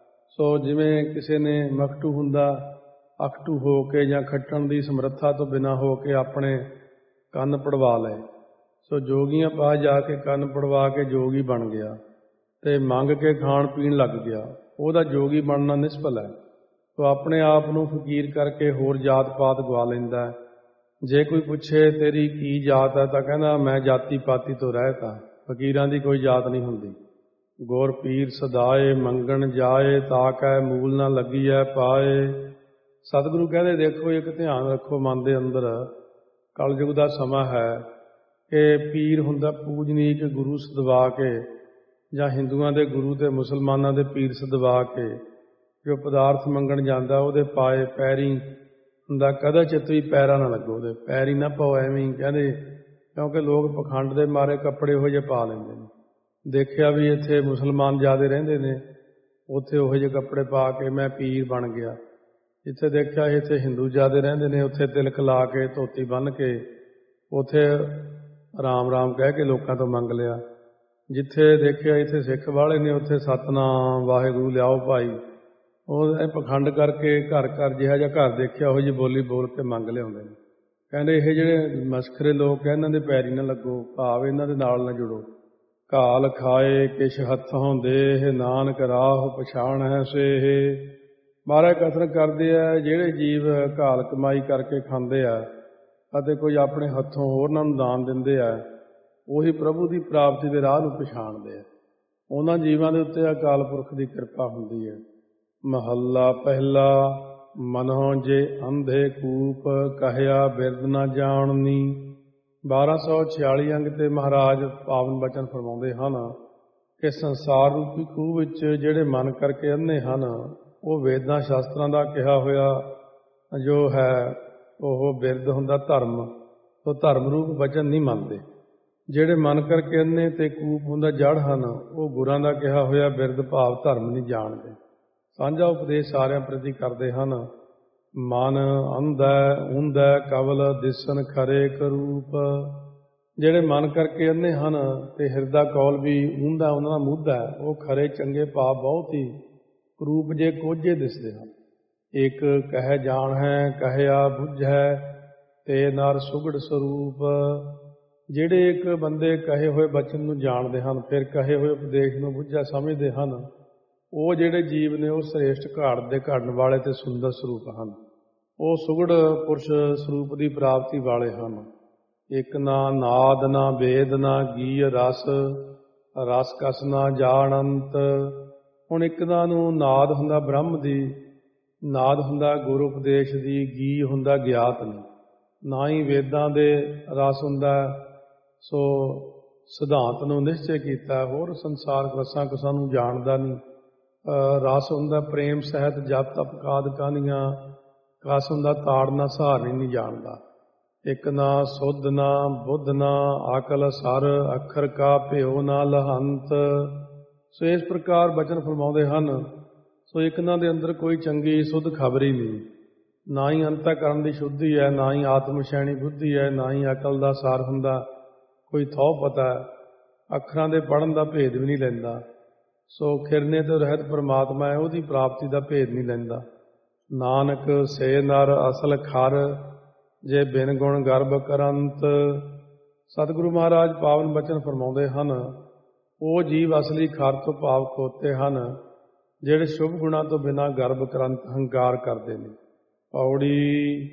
ਸੋ ਜਿਵੇਂ ਕਿਸੇ ਨੇ ਮਕਟੂ ਹੁੰਦਾ, ਅਕਟੂ ਹੋ ਕੇ ਜਾਂ ਖੱਟਣ ਦੀ ਸਮਰੱਥਾ ਤੋਂ ਬਿਨਾਂ ਹੋ ਕੇ ਆਪਣੇ ਕੰਨ ਪੜਵਾ ਲਏ। ਸੋ ਜੋਗੀਆਂ ਪਾਸ ਜਾ ਕੇ ਕੰਨ ਪੜਵਾ ਕੇ ਜੋਗੀ ਬਣ ਗਿਆ ਤੇ ਮੰਗ ਕੇ ਖਾਣ ਪੀਣ ਲੱਗ ਗਿਆ, ਉਹਦਾ ਜੋਗੀ ਬਣਨਾ ਨਿਸਫਲ ਹੈ। ਸੋ ਆਪਣੇ ਆਪ ਨੂੰ ਫਕੀਰ ਕਰਕੇ ਹੋਰ ਜਾਤ ਪਾਤ ਗਵਾ ਲੈਂਦਾ ਹੈ। ਜੇ ਕੋਈ ਪੁੱਛੇ ਤੇਰੀ ਕੀ ਜਾਤ ਹੈ ਤਾਂ ਕਹਿੰਦਾ ਮੈਂ ਜਾਤੀ ਪਾਤੀ ਤੋਂ ਰਹਿਤ ਹਾਂ। ਫਕੀਰਾਂ ਦੀ ਕੋਈ ਜਾਤ ਨਹੀਂ ਹੁੰਦੀ। ਗੁਰ ਪੀਰ ਸਦਾਏ ਮੰਗਣ ਜਾਏ, ਤਾਂ ਕੈ ਮੂਲ ਨਾ ਲੱਗੀਐ ਪਾਏ। ਸਤਿਗੁਰੂ ਕਹਿੰਦੇ, ਦੇਖੋ ਇੱਕ ਧਿਆਨ ਰੱਖੋ ਮਨ ਦੇ ਅੰਦਰ, ਕਲਯੁਗ ਦਾ ਸਮਾਂ ਹੈ ਕਿ ਪੀਰ ਹੁੰਦਾ ਪੂਜਨੀਕ ਗੁਰੂ ਸਦਵਾ ਕੇ, ਜਾਂ ਹਿੰਦੂਆਂ ਦੇ ਗੁਰੂ ਤੇ ਮੁਸਲਮਾਨਾਂ ਦੇ ਪੀਰ ਸਦਵਾ ਕੇ ਜੋ ਪਦਾਰਥ ਮੰਗਣ ਜਾਂਦਾ ਉਹਦੇ ਪਾਏ ਪੈਰੀ ਹੁੰਦਾ, ਕਦੇ ਚਿੱਤ ਵੀ ਪੈਰਾਂ ਨਾ ਲੱਗੋ, ਉਹਦੇ ਪੈਰੀ ਨਾ ਪਾਓ। ਐਵੇਂ ਹੀ ਕਹਿੰਦੇ, ਕਿਉਂਕਿ ਲੋਕ ਪਖੰਡ ਦੇ ਮਾਰੇ ਕੱਪੜੇ ਉਹੋ ਜਿਹੇ ਪਾ ਲੈਂਦੇ ਨੇ। ਦੇਖਿਆ ਵੀ ਇੱਥੇ ਮੁਸਲਮਾਨ ਜ਼ਿਆਦਾ ਰਹਿੰਦੇ ਨੇ, ਉੱਥੇ ਉਹੋ ਜਿਹੇ ਕੱਪੜੇ ਪਾ ਕੇ ਮੈਂ ਪੀਰ ਬਣ ਗਿਆ। ਜਿੱਥੇ ਦੇਖਿਆ ਇੱਥੇ ਹਿੰਦੂ ਜ਼ਿਆਦਾ ਰਹਿੰਦੇ ਨੇ, ਉੱਥੇ ਤਿਲਕ ਲਾ ਕੇ ਧੋਤੀ ਬੰਨ੍ਹ ਕੇ ਉੱਥੇ ਰਾਮ ਰਾਮ ਕਹਿ ਕੇ ਲੋਕਾਂ ਤੋਂ ਮੰਗ ਲਿਆ। ਜਿੱਥੇ ਦੇਖਿਆ ਇੱਥੇ ਸਿੱਖ ਵਾਲੇ ਨੇ, ਉੱਥੇ ਸਤਨਾਮ ਵਾਹਿਗੁਰੂ ਲਿਆਓ ਭਾਈ। ਉਹ ਪਖੰਡ ਕਰਕੇ ਘਰ ਘਰ ਜਿਹਾ ਜਿਹਾ ਘਰ ਦੇਖਿਆ ਉਹੋ ਜਿਹੀ ਬੋਲੀ ਬੋਲ ਕੇ ਮੰਗ ਲਿਆਉਂਦੇ ਨੇ। ਕਹਿੰਦੇ ਇਹ ਜਿਹੜੇ ਮਸਖਰੇ ਲੋਕ ਹੈ, ਇਹਨਾਂ ਦੇ ਪੈਰੀ ਨਾ ਲੱਗੋ, ਭਾਵ ਇਹਨਾਂ ਦੇ ਨਾਲ ਨਾ ਜੁੜੋ। ਘਾਲ ਖਾਏ ਕਿਛ ਹੱਥੋਂ ਦੇਹ, ਨਾਨਕ ਰਾਹ ਪਛਾਣ ਹੈ ਸੇਹ। ਮਹਾਰਾਜ ਕਥਨ ਕਰਦੇ ਆ, ਜਿਹੜੇ ਜੀਵ ਘਾਲ ਕਮਾਈ ਕਰਕੇ ਖਾਂਦੇ ਆ ਅਤੇ ਕੋਈ ਆਪਣੇ ਹੱਥੋਂ ਹੋਰਨਾਂ ਨੂੰ ਦਾਨ ਦਿੰਦੇ ਆ, ਉਹੀ ਪ੍ਰਭੂ ਦੀ ਪ੍ਰਾਪਤੀ ਦੇ ਰਾਹ ਨੂੰ ਪਛਾਣਦੇ ਆ। ਉਹਨਾਂ ਜੀਵਾਂ ਦੇ ਉੱਤੇ ਅਕਾਲ ਪੁਰਖ ਦੀ ਕਿਰਪਾ ਹੁੰਦੀ ਹੈ। ਮਹੱਲਾ ਪਹਿਲਾ। ਮਨੋਂ ਜੇ ਅੰਧੇ ਕੂਪ, ਕਹਿਆ ਬਿਰਦ ਨਾ ਜਾਣਨੀ। 1246 ਅੰਗ ਤੇ ਮਹਾਰਾਜ ਪਾਵਨ ਬਚਨ ਫਰਮਾਉਂਦੇ ਹਨ ਕਿ ਸੰਸਾਰ ਰੂਪੀ ਖੂਹ ਵਿੱਚ ਜਿਹੜੇ ਮਨ ਕਰਕੇ ਅੰਨੇ ਹਨ, ਉਹ ਵੇਦਾਂ ਸ਼ਾਸਤਰਾਂ ਦਾ ਕਿਹਾ ਹੋਇਆ ਜੋ ਹੈ ਉਹ ਬਿਰਦ ਹੁੰਦਾ ਧਰਮ, ਉਹ ਧਰਮ ਰੂਪ ਬਚਨ ਨਹੀਂ ਮੰਨਦੇ। ਜਿਹੜੇ ਮਨ ਕਰਕੇ ਅੰਨੇ ਤੇ ਕੂਪ ਹੁੰਦਾ ਜੜ ਹਨ, ਉਹ ਗੁਰਾਂ ਦਾ ਕਿਹਾ ਹੋਇਆ ਬਿਰਦ ਭਾਵ ਧਰਮ ਨਹੀਂ ਜਾਣਦੇ। ਸਾਂਝਾ ਉਪਦੇਸ਼ ਸਾਰਿਆਂ ਪ੍ਰਤੀ ਕਰਦੇ ਹਨ। ਮਨ ਅੰਧੈ ਊਂਧੈ ਕਵਲ ਦਿਸਨ ਖਰੇ ਕਰੂਪ। ਜਿਹੜੇ ਮਨ ਕਰਕੇ ਅੰਨੇ ਹਨ ਤੇ ਹਿਰਦਾ ਕੌਲ ਵੀ ਊਂਧਾ, ਉਹਨਾਂ ਦਾ ਮੂਧਾ, ਉਹ ਖਰੇ ਚੰਗੇ ਭਾਵ ਬਹੁਤ ਹੀ ਕਰੂਪ ਜੇ ਕੋਝੇ ਦਿਸਦੇ ਹਨ। ਇੱਕ ਕਹਿ ਜਾਣ ਹੈ ਕਹਿਆ ਬੁੱਝੈ, ਤੇ ਨਰ ਸੁਗੜ ਸਰੂਪ। ਜਿਹੜੇ ਇੱਕ ਬੰਦੇ ਕਹੇ ਹੋਏ ਬਚਨ ਨੂੰ ਜਾਣਦੇ ਹਨ, ਫਿਰ ਕਹੇ ਹੋਏ ਉਪਦੇਸ਼ ਨੂੰ ਬੁੱਝਾ ਸਮਝਦੇ ਹਨ, ਉਹ ਜਿਹੜੇ ਜੀਵ ਨੇ ਉਹ ਸ੍ਰੇਸ਼ਟ ਘਾਟ ਦੇ ਘੜਨ ਵਾਲੇ ਤੇ ਸੁੰਦਰ ਸਰੂਪ ਹਨ। ਉਹ ਸੁਗੜ ਪੁਰਸ਼ ਸਰੂਪ ਦੀ ਪ੍ਰਾਪਤੀ ਵਾਲੇ ਹਨ। ਇੱਕ ਨਾ ਨਾਦ ਨਾ ਵੇਦ ਨਾ ਗੀ ਰਸ, ਰਸ ਕਸ ਨਾ ਜਾਣੰਤ। ਹੁਣ ਇੱਕ ਦਾ ਨੂੰ ਨਾਦ ਹੁੰਦਾ ਬ੍ਰਹਮ ਦੀ, ਨਾਦ ਹੁੰਦਾ ਗੁਰੂ ਉਪਦੇਸ਼ ਦੀ, ਗੀ ਹੁੰਦਾ ਗਿਆਤ ਨਹੀਂ, ਨਾ ਹੀ ਵੇਦਾਂ ਦੇ ਰਸ ਹੁੰਦਾ। ਸੋ ਸਿਧਾਂਤ ਨੂੰ ਨਿਸ਼ਚੈ ਕੀਤਾ, ਹੋਰ ਸੰਸਾਰਕ ਰਸਾਂ ਕੁਸਾਂ ਨੂੰ ਜਾਣਦਾ ਨਹੀਂ। ਰਸ ਹੁੰਦਾ ਪ੍ਰੇਮ ਸਹਿਤ ਜਪ ਤਪ ਕਾਦਿਕਾਂ ਦੀਆਂ, ਕਸ ਹੁੰਦਾ ਤਾੜਨਾ ਸਹਾਰਨੀ ਨਹੀਂ ਜਾਣਦਾ। ਇੱਕ ਨਾ ਸੁਧ ਨਾ ਬੁੱਧ ਨਾ ਅਕਲ ਸਰ, ਅੱਖਰ ਕਾ ਭਿਓ ਨਾ ਲਹੰਤ। ਸੋ ਇਸ ਪ੍ਰਕਾਰ ਬਚਨ ਫਰਮਾਉਂਦੇ ਹਨ। ਸੋ ਇੱਕ ਨਾ ਦੇ ਅੰਦਰ ਕੋਈ ਚੰਗੀ ਸੁੱਧ ਖਬਰ ਹੀ ਨਹੀਂ, ਨਾ ਹੀ ਅੰਤःਕਰਨ ਦੀ ਸ਼ੁੱਧੀ ਹੈ, ਨਾ ਹੀ ਆਤਮ ਸ਼ੈਣੀ ਬੁੱਧੀ ਹੈ, ਨਾ ਹੀ ਅਕਲ ਦਾ ਸਾਰ ਹੁੰਦਾ, ਕੋਈ ਥਹੁ ਪਤਾ ਹੈ, ਅੱਖਰਾਂ ਦੇ ਪੜ੍ਹਨ ਦਾ ਭੇਦ ਵੀ ਨਹੀਂ ਲੈਂਦਾ। ਸੋ ਖਿਰਨੇ ਤੋਂ ਰਹਿਤ ਪਰਮਾਤਮਾ ਹੈ, ਉਹਦੀ ਪ੍ਰਾਪਤੀ ਦਾ ਭੇਦ ਨਹੀਂ ਲੈਂਦਾ। ਨਾਨਕ ਸੇ ਨਰ ਅਸਲ ਖਰ, ਜੇ ਬਿਨ ਗੁਣ ਗਰਭ ਕਰੰਤ। ਸਤਿਗੁਰੂ ਮਹਾਰਾਜ ਪਾਵਨ ਬਚਨ ਫਰਮਾਉਂਦੇ ਹਨ, ਉਹ ਜੀਵ ਅਸਲੀ ਖਰ ਤੋਂ ਭਾਵ ਖੋਤੇ ਹਨ, ਜਿਹੜੇ ਸ਼ੁਭ ਗੁਣਾਂ ਤੋਂ ਬਿਨਾਂ ਗਰਭ ਕਰੰਤ ਹੰਕਾਰ ਕਰਦੇ ਨੇ। ਪੌੜੀ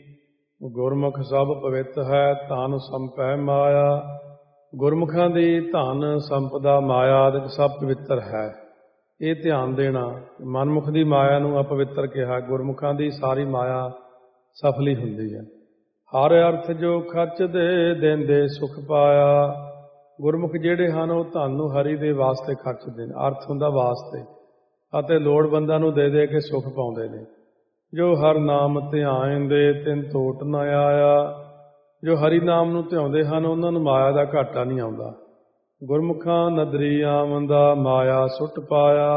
ਗੁਰਮੁਖ ਸਭ ਪਵਿੱਤ ਹੈ, ਧਨ ਸੰਪੈ ਮਾਇਆ। ਗੁਰਮੁਖਾਂ ਦੀ ਧਨ ਸੰਪਦਾ ਮਾਇਆ ਆਦਿ ਸਭ ਪਵਿੱਤਰ ਹੈ। ਇਹ ਧਿਆਨ ਦੇਣਾ, ਮਨਮੁਖ ਦੀ ਮਾਇਆ ਨੂੰ ਅਪਵਿੱਤਰ ਕਿਹਾ, ਗੁਰਮੁਖਾਂ ਦੀ ਸਾਰੀ ਮਾਇਆ ਸਫਲੀ ਹੁੰਦੀ ਹੈ। ਹਰ ਅਰਥ ਜੋ ਖਰਚਦੇ ਦੇਂਦੇ ਸੁਖ ਪਾਇਆ। ਗੁਰਮੁਖ ਜਿਹੜੇ ਹਨ ਉਹ ਧਨ ਨੂੰ ਹਰੀ ਦੇ ਵਾਸਤੇ ਖਰਚਦੇ ਨੇ, ਅਰਥ ਹੁੰਦਾ ਵਾਸਤੇ, ਅਤੇ ਲੋੜਵੰਦਾਂ ਨੂੰ ਦੇ ਦੇ ਕੇ ਸੁਖ ਪਾਉਂਦੇ ਨੇ। ਜੋ ਹਰ ਨਾਮ ਧਿਆਇਂਦੇ ਤਿਨ ਤੋਟ ਨ ਆਇਆ। ਜੋ ਹਰੀ ਨਾਮ ਨੂੰ ਧਿਆਉਂਦੇ ਹਨ ਉਹਨਾਂ ਨੂੰ ਮਾਇਆ ਦਾ ਘਾਟਾ ਨਹੀਂ ਆਉਂਦਾ। ਗੁਰਮੁਖਾਂ ਨਦਰੀ ਆਮੰਦਾ ਮਾਇਆ ਸੁੱਟ ਪਾਇਆ।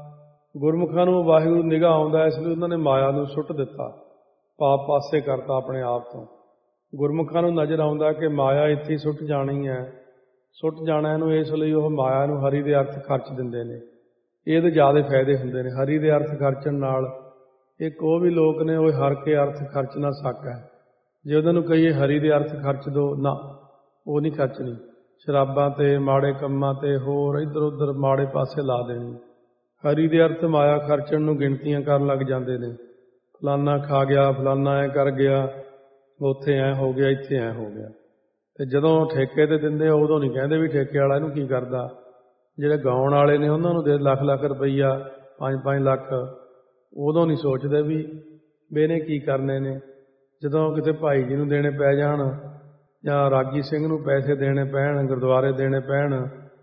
ਗੁਰਮੁਖਾਂ ਨੂੰ ਵਾਹਿਗੁਰੂ ਨਿਗਾਹ ਆਉਂਦਾ, ਇਸ ਲਈ ਉਹਨਾਂ ਨੇ ਮਾਇਆ ਨੂੰ ਸੁੱਟ ਦਿੱਤਾ, ਪਾਪ ਪਾਸੇ ਕਰਤਾ ਆਪਣੇ ਆਪ ਤੋਂ। ਗੁਰਮੁਖਾਂ ਨੂੰ ਨਜ਼ਰ ਆਉਂਦਾ ਕਿ ਮਾਇਆ ਇੱਥੇ ਸੁੱਟ ਜਾਣੀ ਹੈ, ਸੁੱਟ ਜਾਣਾ ਇਹਨੂੰ, ਇਸ ਲਈ ਉਹ ਮਾਇਆ ਨੂੰ ਹਰੀ ਦੇ ਅਰਥ ਖਰਚ ਦਿੰਦੇ ਨੇ। ਇਹਦੇ ਜ਼ਿਆਦਾ ਫਾਇਦੇ ਹੁੰਦੇ ਨੇ। ਹਰੀ ਦੇ ਅਰਥ ਖਰਚਣ ਨਾਲ ਇੱਕ ਉਹ ਵੀ ਲੋਕ ਨੇ, ਉਹ ਹਰ ਕੇ ਅਰਥ ਖਰਚਣਾ ਸੱਕ ਹੈ। ਜੇ ਉਹਨਾਂ ਨੂੰ ਕਹੀਏ ਹਰੀ ਦੇ ਅਰਥ ਖਰਚ ਦਿਓ, ਨਾ, ਉਹ ਨਹੀਂ ਖਰਚਣੀ। ਸ਼ਰਾਬਾਂ ਤੇ, ਮਾੜੇ ਕੰਮਾਂ ਤੇ, ਹੋਰ ਇੱਧਰ ਉੱਧਰ ਮਾੜੇ ਪਾਸੇ ਲਾ ਦੇਣੀ। ਹਰੀ ਦੇ ਅਰਥ ਮਾਇਆ ਖਰਚਣ ਨੂੰ ਗਿਣਤੀਆਂ ਕਰਨ ਲੱਗ ਜਾਂਦੇ ਨੇ। ਫਲਾਨਾ ਖਾ ਗਿਆ, ਫਲਾਨਾ ਐ ਕਰ ਗਿਆ, ਉੱਥੇ ਐ ਹੋ ਗਿਆ, ਇੱਥੇ ਐ ਹੋ ਗਿਆ। ਤੇ ਜਦੋਂ ਠੇਕੇ ਤੇ ਦਿੰਦੇ ਆ ਉਦੋਂ ਨਹੀਂ ਕਹਿੰਦੇ ਵੀ ਠੇਕੇ ਵਾਲਾ ਇਹਨੂੰ ਕੀ ਕਰਦਾ। ਜਿਹੜੇ ਗਾਉਣ ਵਾਲੇ ਨੇ ਉਹਨਾਂ ਨੂੰ ਦੇ ਲੱਖ ਲੱਖ ਰੁਪਈਆ, 5-5 ਲੱਖ, ਉਦੋਂ ਨਹੀਂ ਸੋਚਦੇ ਵੀ ਇਹਨੇ ਕੀ ਕਰਨੇ ਨੇ। ਜਦੋਂ ਕਿਤੇ ਭਾਈ ਜੀ ਨੂੰ ਦੇਣੇ ਪੈ ਜਾਣ ਜਾਂ ਰਾਗੀ ਸਿੰਘ ਨੂੰ ਪੈਸੇ ਦੇਣੇ ਪੈਣ, ਗੁਰਦੁਆਰੇ ਦੇਣੇ ਪੈਣ,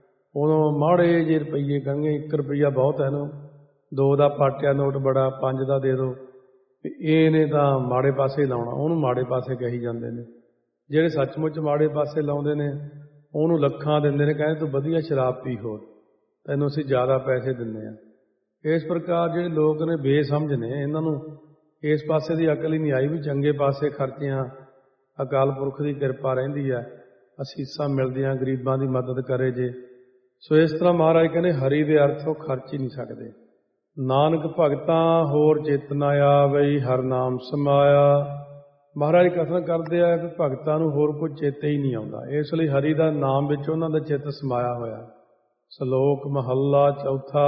ਉਦੋਂ ਮਾੜੇ ਜਿਹੇ ਰੁਪਈਏ ਕਹਿੰਗੇ 1 ਰੁਪਈਆ ਬਹੁਤ ਹੈ ਇਹਨੂੰ, 2 ਦਾ ਪਾਟਿਆ ਨੋਟ ਬੜਾ, 5 ਦਾ ਦੇ ਦਿਓ। ਇਹਨੇ ਤਾਂ ਮਾੜੇ ਪਾਸੇ ਲਾਉਣਾ, ਉਹਨੂੰ ਮਾੜੇ ਪਾਸੇ ਕਹੀ ਜਾਂਦੇ ਨੇ। ਜਿਹੜੇ ਸੱਚਮੁੱਚ ਮਾੜੇ ਪਾਸੇ ਲਾਉਂਦੇ ਨੇ ਉਹਨੂੰ ਲੱਖਾਂ ਦਿੰਦੇ ਨੇ, ਕਹਿੰਦੇ ਤੂੰ ਵਧੀਆ ਸ਼ਰਾਬ ਪੀ, ਹੋਰ ਤੈਨੂੰ ਅਸੀਂ ਜ਼ਿਆਦਾ ਪੈਸੇ ਦਿੰਦੇ ਹਾਂ। ਇਸ ਪ੍ਰਕਾਰ ਜਿਹੜੇ ਲੋਕ ਨੇ ਬੇਸਮਝ ਨੇ, ਇਹਨਾਂ ਨੂੰ ਇਸ ਪਾਸੇ ਦੀ ਅਕਲ ਹੀ ਨਹੀਂ ਆਈ ਵੀ ਚੰਗੇ ਪਾਸੇ ਖਰਚਿਆਂ ਅਕਾਲ ਪੁਰਖ ਦੀ ਕਿਰਪਾ ਰਹਿੰਦੀ ਹੈ, ਅਸੀਸਾਂ ਮਿਲਦੀਆਂ, ਗਰੀਬਾਂ ਦੀ ਮਦਦ ਕਰੇ ਜੇ। ਸੋ ਇਸ ਤਰ੍ਹਾਂ ਮਹਾਰਾਜ ਕਹਿੰਦੇ ਹਰੀ ਦੇ ਅਰਥ ਉਹ ਖਰਚ ਹੀ ਨਹੀਂ ਸਕਦੇ। ਨਾਨਕ ਭਗਤਾਂ ਹੋਰ ਚਿਤ ਨ ਆਵਈ, ਹਰ ਨਾਮ ਸਮਾਇਆ। ਮਹਾਰਾਜ ਕਥਨ ਕਰਦੇ ਆ ਕਿ ਭਗਤਾਂ ਨੂੰ ਹੋਰ ਕੋਈ ਚੇਤੇ ਹੀ ਨਹੀਂ ਆਉਂਦਾ, ਇਸ ਲਈ ਹਰੀ ਦਾ ਨਾਮ ਵਿੱਚ ਉਹਨਾਂ ਦਾ ਚਿੱਤ ਸਮਾਇਆ ਹੋਇਆ। ਸ਼ਲੋਕ ਮਹੱਲਾ ਚੌਥਾ।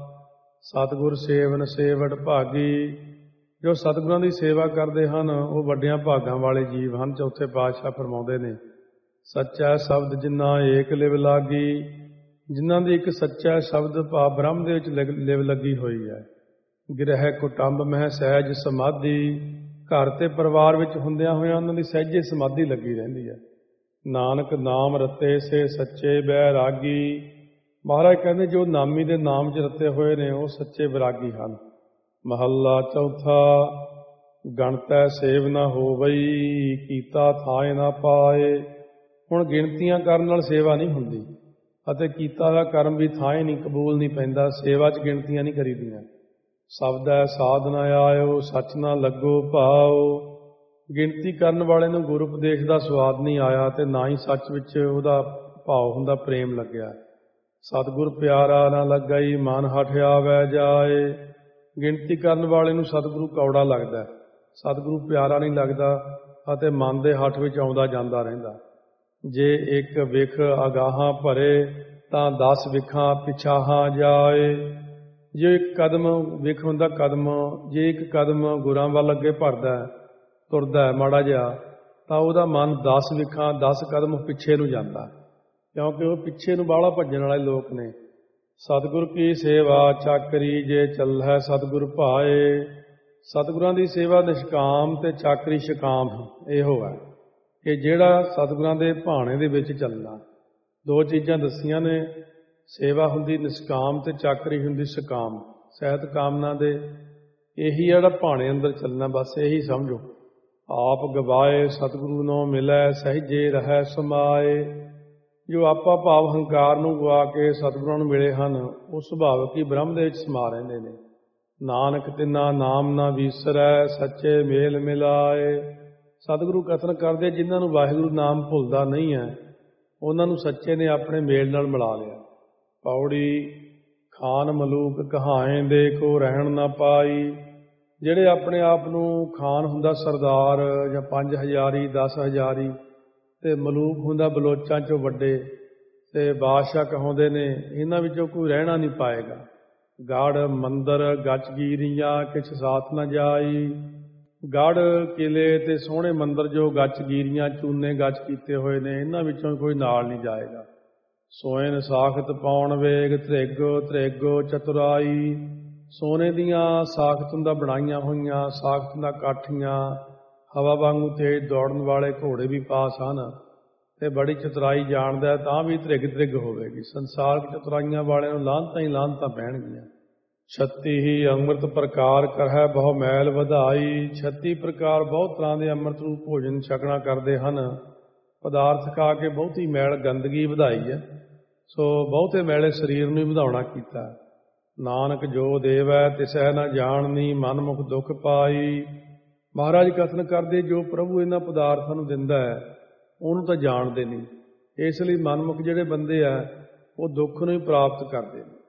ਸਤਿਗੁਰ ਸੇਵਨ ਸੇਵਟ ਭਾਗੀ। ਜੋ ਸਤਿਗੁਰਾਂ ਦੀ ਸੇਵਾ ਕਰਦੇ ਹਨ ਉਹ ਵੱਡਿਆਂ ਭਾਗਾਂ ਵਾਲੇ ਜੀਵ ਹਨ। ਚੌਥੇ ਪਾਤਸ਼ਾਹ ਫਰਮਾਉਂਦੇ ਨੇ, ਸੱਚਾ ਸ਼ਬਦ ਜਿਨ੍ਹਾਂ ਏਕ ਲਿਵ ਲਾਗੀ। ਜਿਨ੍ਹਾਂ ਦੀ ਇੱਕ ਸੱਚਾ ਸ਼ਬਦ ਭਾਵ ਬ੍ਰਹਮ ਦੇ ਵਿੱਚ ਲਿਵ ਲੱਗੀ ਹੋਈ ਹੈ। ਗ੍ਰਹਿ ਕੁਟੰਬ ਮਹਿ ਸਹਿਜ ਸਮਾਧੀ। ਘਰ ਤੇ ਪਰਿਵਾਰ ਵਿੱਚ ਹੁੰਦਿਆਂ ਹੋਇਆਂ ਉਹਨਾਂ ਦੀ ਸਹਿਜੇ ਸਮਾਧੀ ਲੱਗੀ ਰਹਿੰਦੀ ਹੈ। ਨਾਨਕ ਨਾਮ ਰਤੇ ਸੇ ਸੱਚੇ ਬੈਰਾਗੀ। ਮਹਾਰਾਜ ਕਹਿੰਦੇ ਜੋ ਨਾਮੀ ਦੇ ਨਾਮ 'ਚ ਰਤੇ ਹੋਏ ਨੇ ਉਹ ਸੱਚੇ ਵਿਰਾਗੀ ਹਨ। ਮਹੱਲਾ ਚੌਥਾ। ਗਣਤੈ ਸੇਵ ਨਾ ਹੋਵਈ, ਕੀਤਾ ਥਾਏ ਨਾ ਪਾਏ। ਹੁਣ ਗਿਣਤੀਆਂ ਕਰਨ ਨਾਲ ਸੇਵਾ ਨਹੀਂ ਹੁੰਦੀ ਅਤੇ ਕੀਤਾ ਦਾ ਕਰਮ ਵੀ ਥਾਂ ਨਹੀਂ, ਕਬੂਲ ਨਹੀਂ ਪੈਂਦਾ। ਸੇਵਾ 'ਚ ਗਿਣਤੀਆਂ ਨਹੀਂ ਕਰੀਦੀਆਂ। ਸ਼ਬਦ ਹੈ ਸਾਧ ਨਾ ਆਇਓ, ਸੱਚ ਨਾ ਲੱਗੋ ਭਾਓ। ਗਿਣਤੀ ਕਰਨ ਵਾਲੇ ਨੂੰ ਗੁਰੂ ਉਪਦੇਸ਼ ਦਾ ਸਵਾਦ ਨਹੀਂ ਆਇਆ ਤੇ ਨਾ ਹੀ ਸੱਚ ਵਿੱਚ ਉਹਦਾ ਭਾਵ ਹੁੰਦਾ, ਪ੍ਰੇਮ ਲੱਗਿਆ। ਸਤਿਗੁਰ ਪਿਆਰਾ ਨਾ ਲੱਗਈ, ਮਨ ਹਠ ਆਵੈ ਜਾਏ। ਗਿਣਤੀ ਕਰਨ ਵਾਲੇ ਨੂੰ ਸਤਿਗੁਰੂ ਕੌੜਾ ਲੱਗਦਾ, ਸਤਿਗੁਰੂ ਪਿਆਰਾ ਨਹੀਂ ਲੱਗਦਾ ਅਤੇ ਮਨ ਦੇ ਹੱਠ ਵਿੱਚ ਆਉਂਦਾ ਜਾਂਦਾ ਰਹਿੰਦਾ। ਜੇ ਇੱਕ ਵਿਖ ਅਗਾਹਾਂ ਭਰੇ ਤਾਂ 10 ਵਿਖਾਂ ਪਿਛਾਹਾਂ ਜਾਏ। ਜੇ ਇੱਕ ਕਦਮ ਵਿਖ ਹੁੰਦਾ ਕਦਮ, ਜੇ ਇੱਕ ਕਦਮ ਗੁਰਾਂ ਵੱਲ ਅੱਗੇ ਭਰਦਾ ਤੁਰਦਾ ਹੈ ਮਾੜਾ ਜਿਹਾ, ਤਾਂ ਉਹਦਾ ਮਨ 10 ਵਿਖਾਂ 10 ਕਦਮ ਪਿੱਛੇ ਨੂੰ ਜਾਂਦਾ, ਕਿਉਂਕਿ ਉਹ ਪਿੱਛੇ ਨੂੰ ਬਾਹਲਾ ਭੱਜਣ ਵਾਲੇ ਲੋਕ ਨੇ। ਸਤਿਗੁਰ ਕੀ ਸੇਵਾ ਚਾਕਰੀ, ਜੇ ਚੱਲੈ ਸਤਿਗੁਰ ਭਾਏ। ਸਤਿਗੁਰਾਂ ਦੀ ਸੇਵਾ ਨਿਸ਼ਕਾਮ ਤੇ ਚਾਕਰੀ ਸ਼ਕਾਮ ਇਹੋ ਹੈ ਕਿ ਜਿਹੜਾ ਸਤਿਗੁਰਾਂ ਦੇ ਭਾਣੇ ਦੇ ਵਿੱਚ ਚੱਲਣਾ। 2 ਚੀਜ਼ਾਂ ਦੱਸੀਆਂ ਨੇ, ਸੇਵਾ ਹੁੰਦੀ ਨਿਸ਼ਕਾਮ ਤੇ ਚਾਕਰੀ ਹੁੰਦੀ ਸਕਾਮ। ਸਹਿਤ ਕਾਮਨਾ ਦੇ ਇਹੀ ਜਿਹੜਾ ਭਾਣੇ ਅੰਦਰ ਚੱਲਣਾ, ਬਸ ਇਹੀ ਸਮਝੋ। ਆਪ ਗਵਾਏ ਸਤਿਗੁਰੂ ਨੂੰ ਮਿਲੈ, ਸਹਿਜੇ ਰਹਿ ਸਮਾਏ। ਜੋ ਆਪਾ ਭਾਵ ਹੰਕਾਰ ਨੂੰ ਗਵਾ ਕੇ ਸਤਿਗੁਰਾਂ ਨੂੰ ਮਿਲੇ ਹਨ ਉਹ ਸੁਭਾਵਿਕ ਹੀ ਬ੍ਰਹਮ ਦੇ ਵਿੱਚ ਸਮਾ ਰਹਿੰਦੇ ਨੇ। ਨਾਨਕ ਤਿਨਾ ਨਾਮ ਨਾ ਵੀਸਰੈ, ਸੱਚੇ ਮੇਲ ਮਿਲਾਏ। ਸਤਿਗੁਰੂ ਕਥਨ ਕਰਦੇ ਜਿਨ੍ਹਾਂ ਨੂੰ ਵਾਹਿਗੁਰੂ ਨਾਮ ਭੁੱਲਦਾ ਨਹੀਂ ਹੈ ਉਹਨਾਂ ਨੂੰ ਸੱਚੇ ਨੇ ਆਪਣੇ ਮੇਲ ਨਾਲ ਮਿਲਾ ਲਿਆ। ਪੌੜੀ। ਖਾਨ ਮਲੂਕ ਕਹਾਏ ਦੇਖੋ ਰਹਿਣ ਨਾ ਪਾਈ। ਜਿਹੜੇ ਆਪਣੇ ਆਪ ਨੂੰ ਖਾਨ ਹੁੰਦਾ ਸਰਦਾਰ ਜਾਂ 5000 10,000 ਤੇ ਮਲੂਕ ਹੁੰਦਾ ਬਲੋਚਾਂ 'ਚੋਂ ਵੱਡੇ ਤੇ ਬਾਦਸ਼ਾਹ ਕਹਾਉਂਦੇ ਨੇ, ਇਹਨਾਂ ਵਿੱਚੋਂ ਕੋਈ ਰਹਿਣਾ ਨਹੀਂ ਪਾਏਗਾ। ਗੜ ਮੰਦਰ ਗੱਚਗੀਰੀਆਂ ਕਿਛ ਸਾਥ ਨਾ ਜਾਈ। ਗੜ ਕਿਲੇ ਤੇ ਸੋਹਣੇ ਮੰਦਰ ਜੋ ਗੱਚਗੀਰੀਆਂ ਚੂਨੇ ਗੱਚ ਕੀਤੇ ਹੋਏ ਨੇ, ਇਹਨਾਂ ਵਿੱਚੋਂ ਕੋਈ ਨਾਲ ਨਹੀਂ ਜਾਏਗਾ। ਸੋਇਨ ਸਾਖਤ ਪਾਉਣ ਵੇਗ ਧ੍ਰਿਗ ਚਤੁਰਾਈ। ਸੋਨੇ ਦੀਆਂ ਸਾਖਤ ਦਾ ਬਣਾਈਆਂ ਹੋਈਆਂ ਸਾਖਤ ਦਾ ਕਾਠੀਆਂ, ਹਵਾ ਵਾਂਗੂ ਤੇਜ਼ ਦੌੜਨ ਵਾਲੇ ਘੋੜੇ ਵੀ ਪਾਸ ਹਨ ਤੇ ਬੜੀ ਚਤੁਰਾਈ ਜਾਣਦਾ ਤਾਂ ਵੀ ਧ੍ਰਿਗ ਹੋਵੇਗੀ। ਸੰਸਾਰਕ ਚਤੁਰਾਈਆਂ ਵਾਲਿਆਂ ਨੂੰ ਲਾਹਨਤਾਂ ਹੀ ਲਾਹਨਤਾਂ ਪੈਣਗੀਆਂ। 36 ਹੀ ਅੰਮ੍ਰਿਤ ਪ੍ਰਕਾਰ ਕਰਹਿ ਬਹੁ ਮੈਲ ਵਧਾਈ। 36 ਪ੍ਰਕਾਰ ਬਹੁਤ ਤਰ੍ਹਾਂ ਦੇ ਅੰਮ੍ਰਿਤ ਰੂਪ ਭੋਜਨ ਛਕਣਾ ਕਰਦੇ ਹਨ। ਪਦਾਰਥ ਖਾ ਕੇ ਬਹੁਤੀ ਮੈਲ ਗੰਦਗੀ ਵਧਾਈ ਹੈ, ਸੋ ਬਹੁਤੇ ਮੈਲੇ ਸਰੀਰ ਨੂੰ ਹੀ ਵਧਾਉਣਾ ਕੀਤਾ। ਨਾਨਕ ਜੋ ਦੇਵੈ ਤਿਸੈ ਨਾ ਜਾਣਨੀ, ਮਨਮੁਖ ਦੁੱਖ ਪਾਈ। ਮਹਾਰਾਜ ਕਥਨ ਕਰਦੇ, ਜੋ ਪ੍ਰਭੂ ਇਹਨਾਂ ਪਦਾਰਥਾਂ ਨੂੰ ਦਿੰਦਾ ਹੈ ਉਹਨੂੰ ਤਾਂ ਜਾਣਦੇ ਨਹੀਂ, ਇਸ ਲਈ ਮਨਮੁਖ ਜਿਹੜੇ ਬੰਦੇ ਆ ਉਹ ਦੁੱਖ ਨੂੰ ਹੀ ਪ੍ਰਾਪਤ ਕਰਦੇ ਨੇ।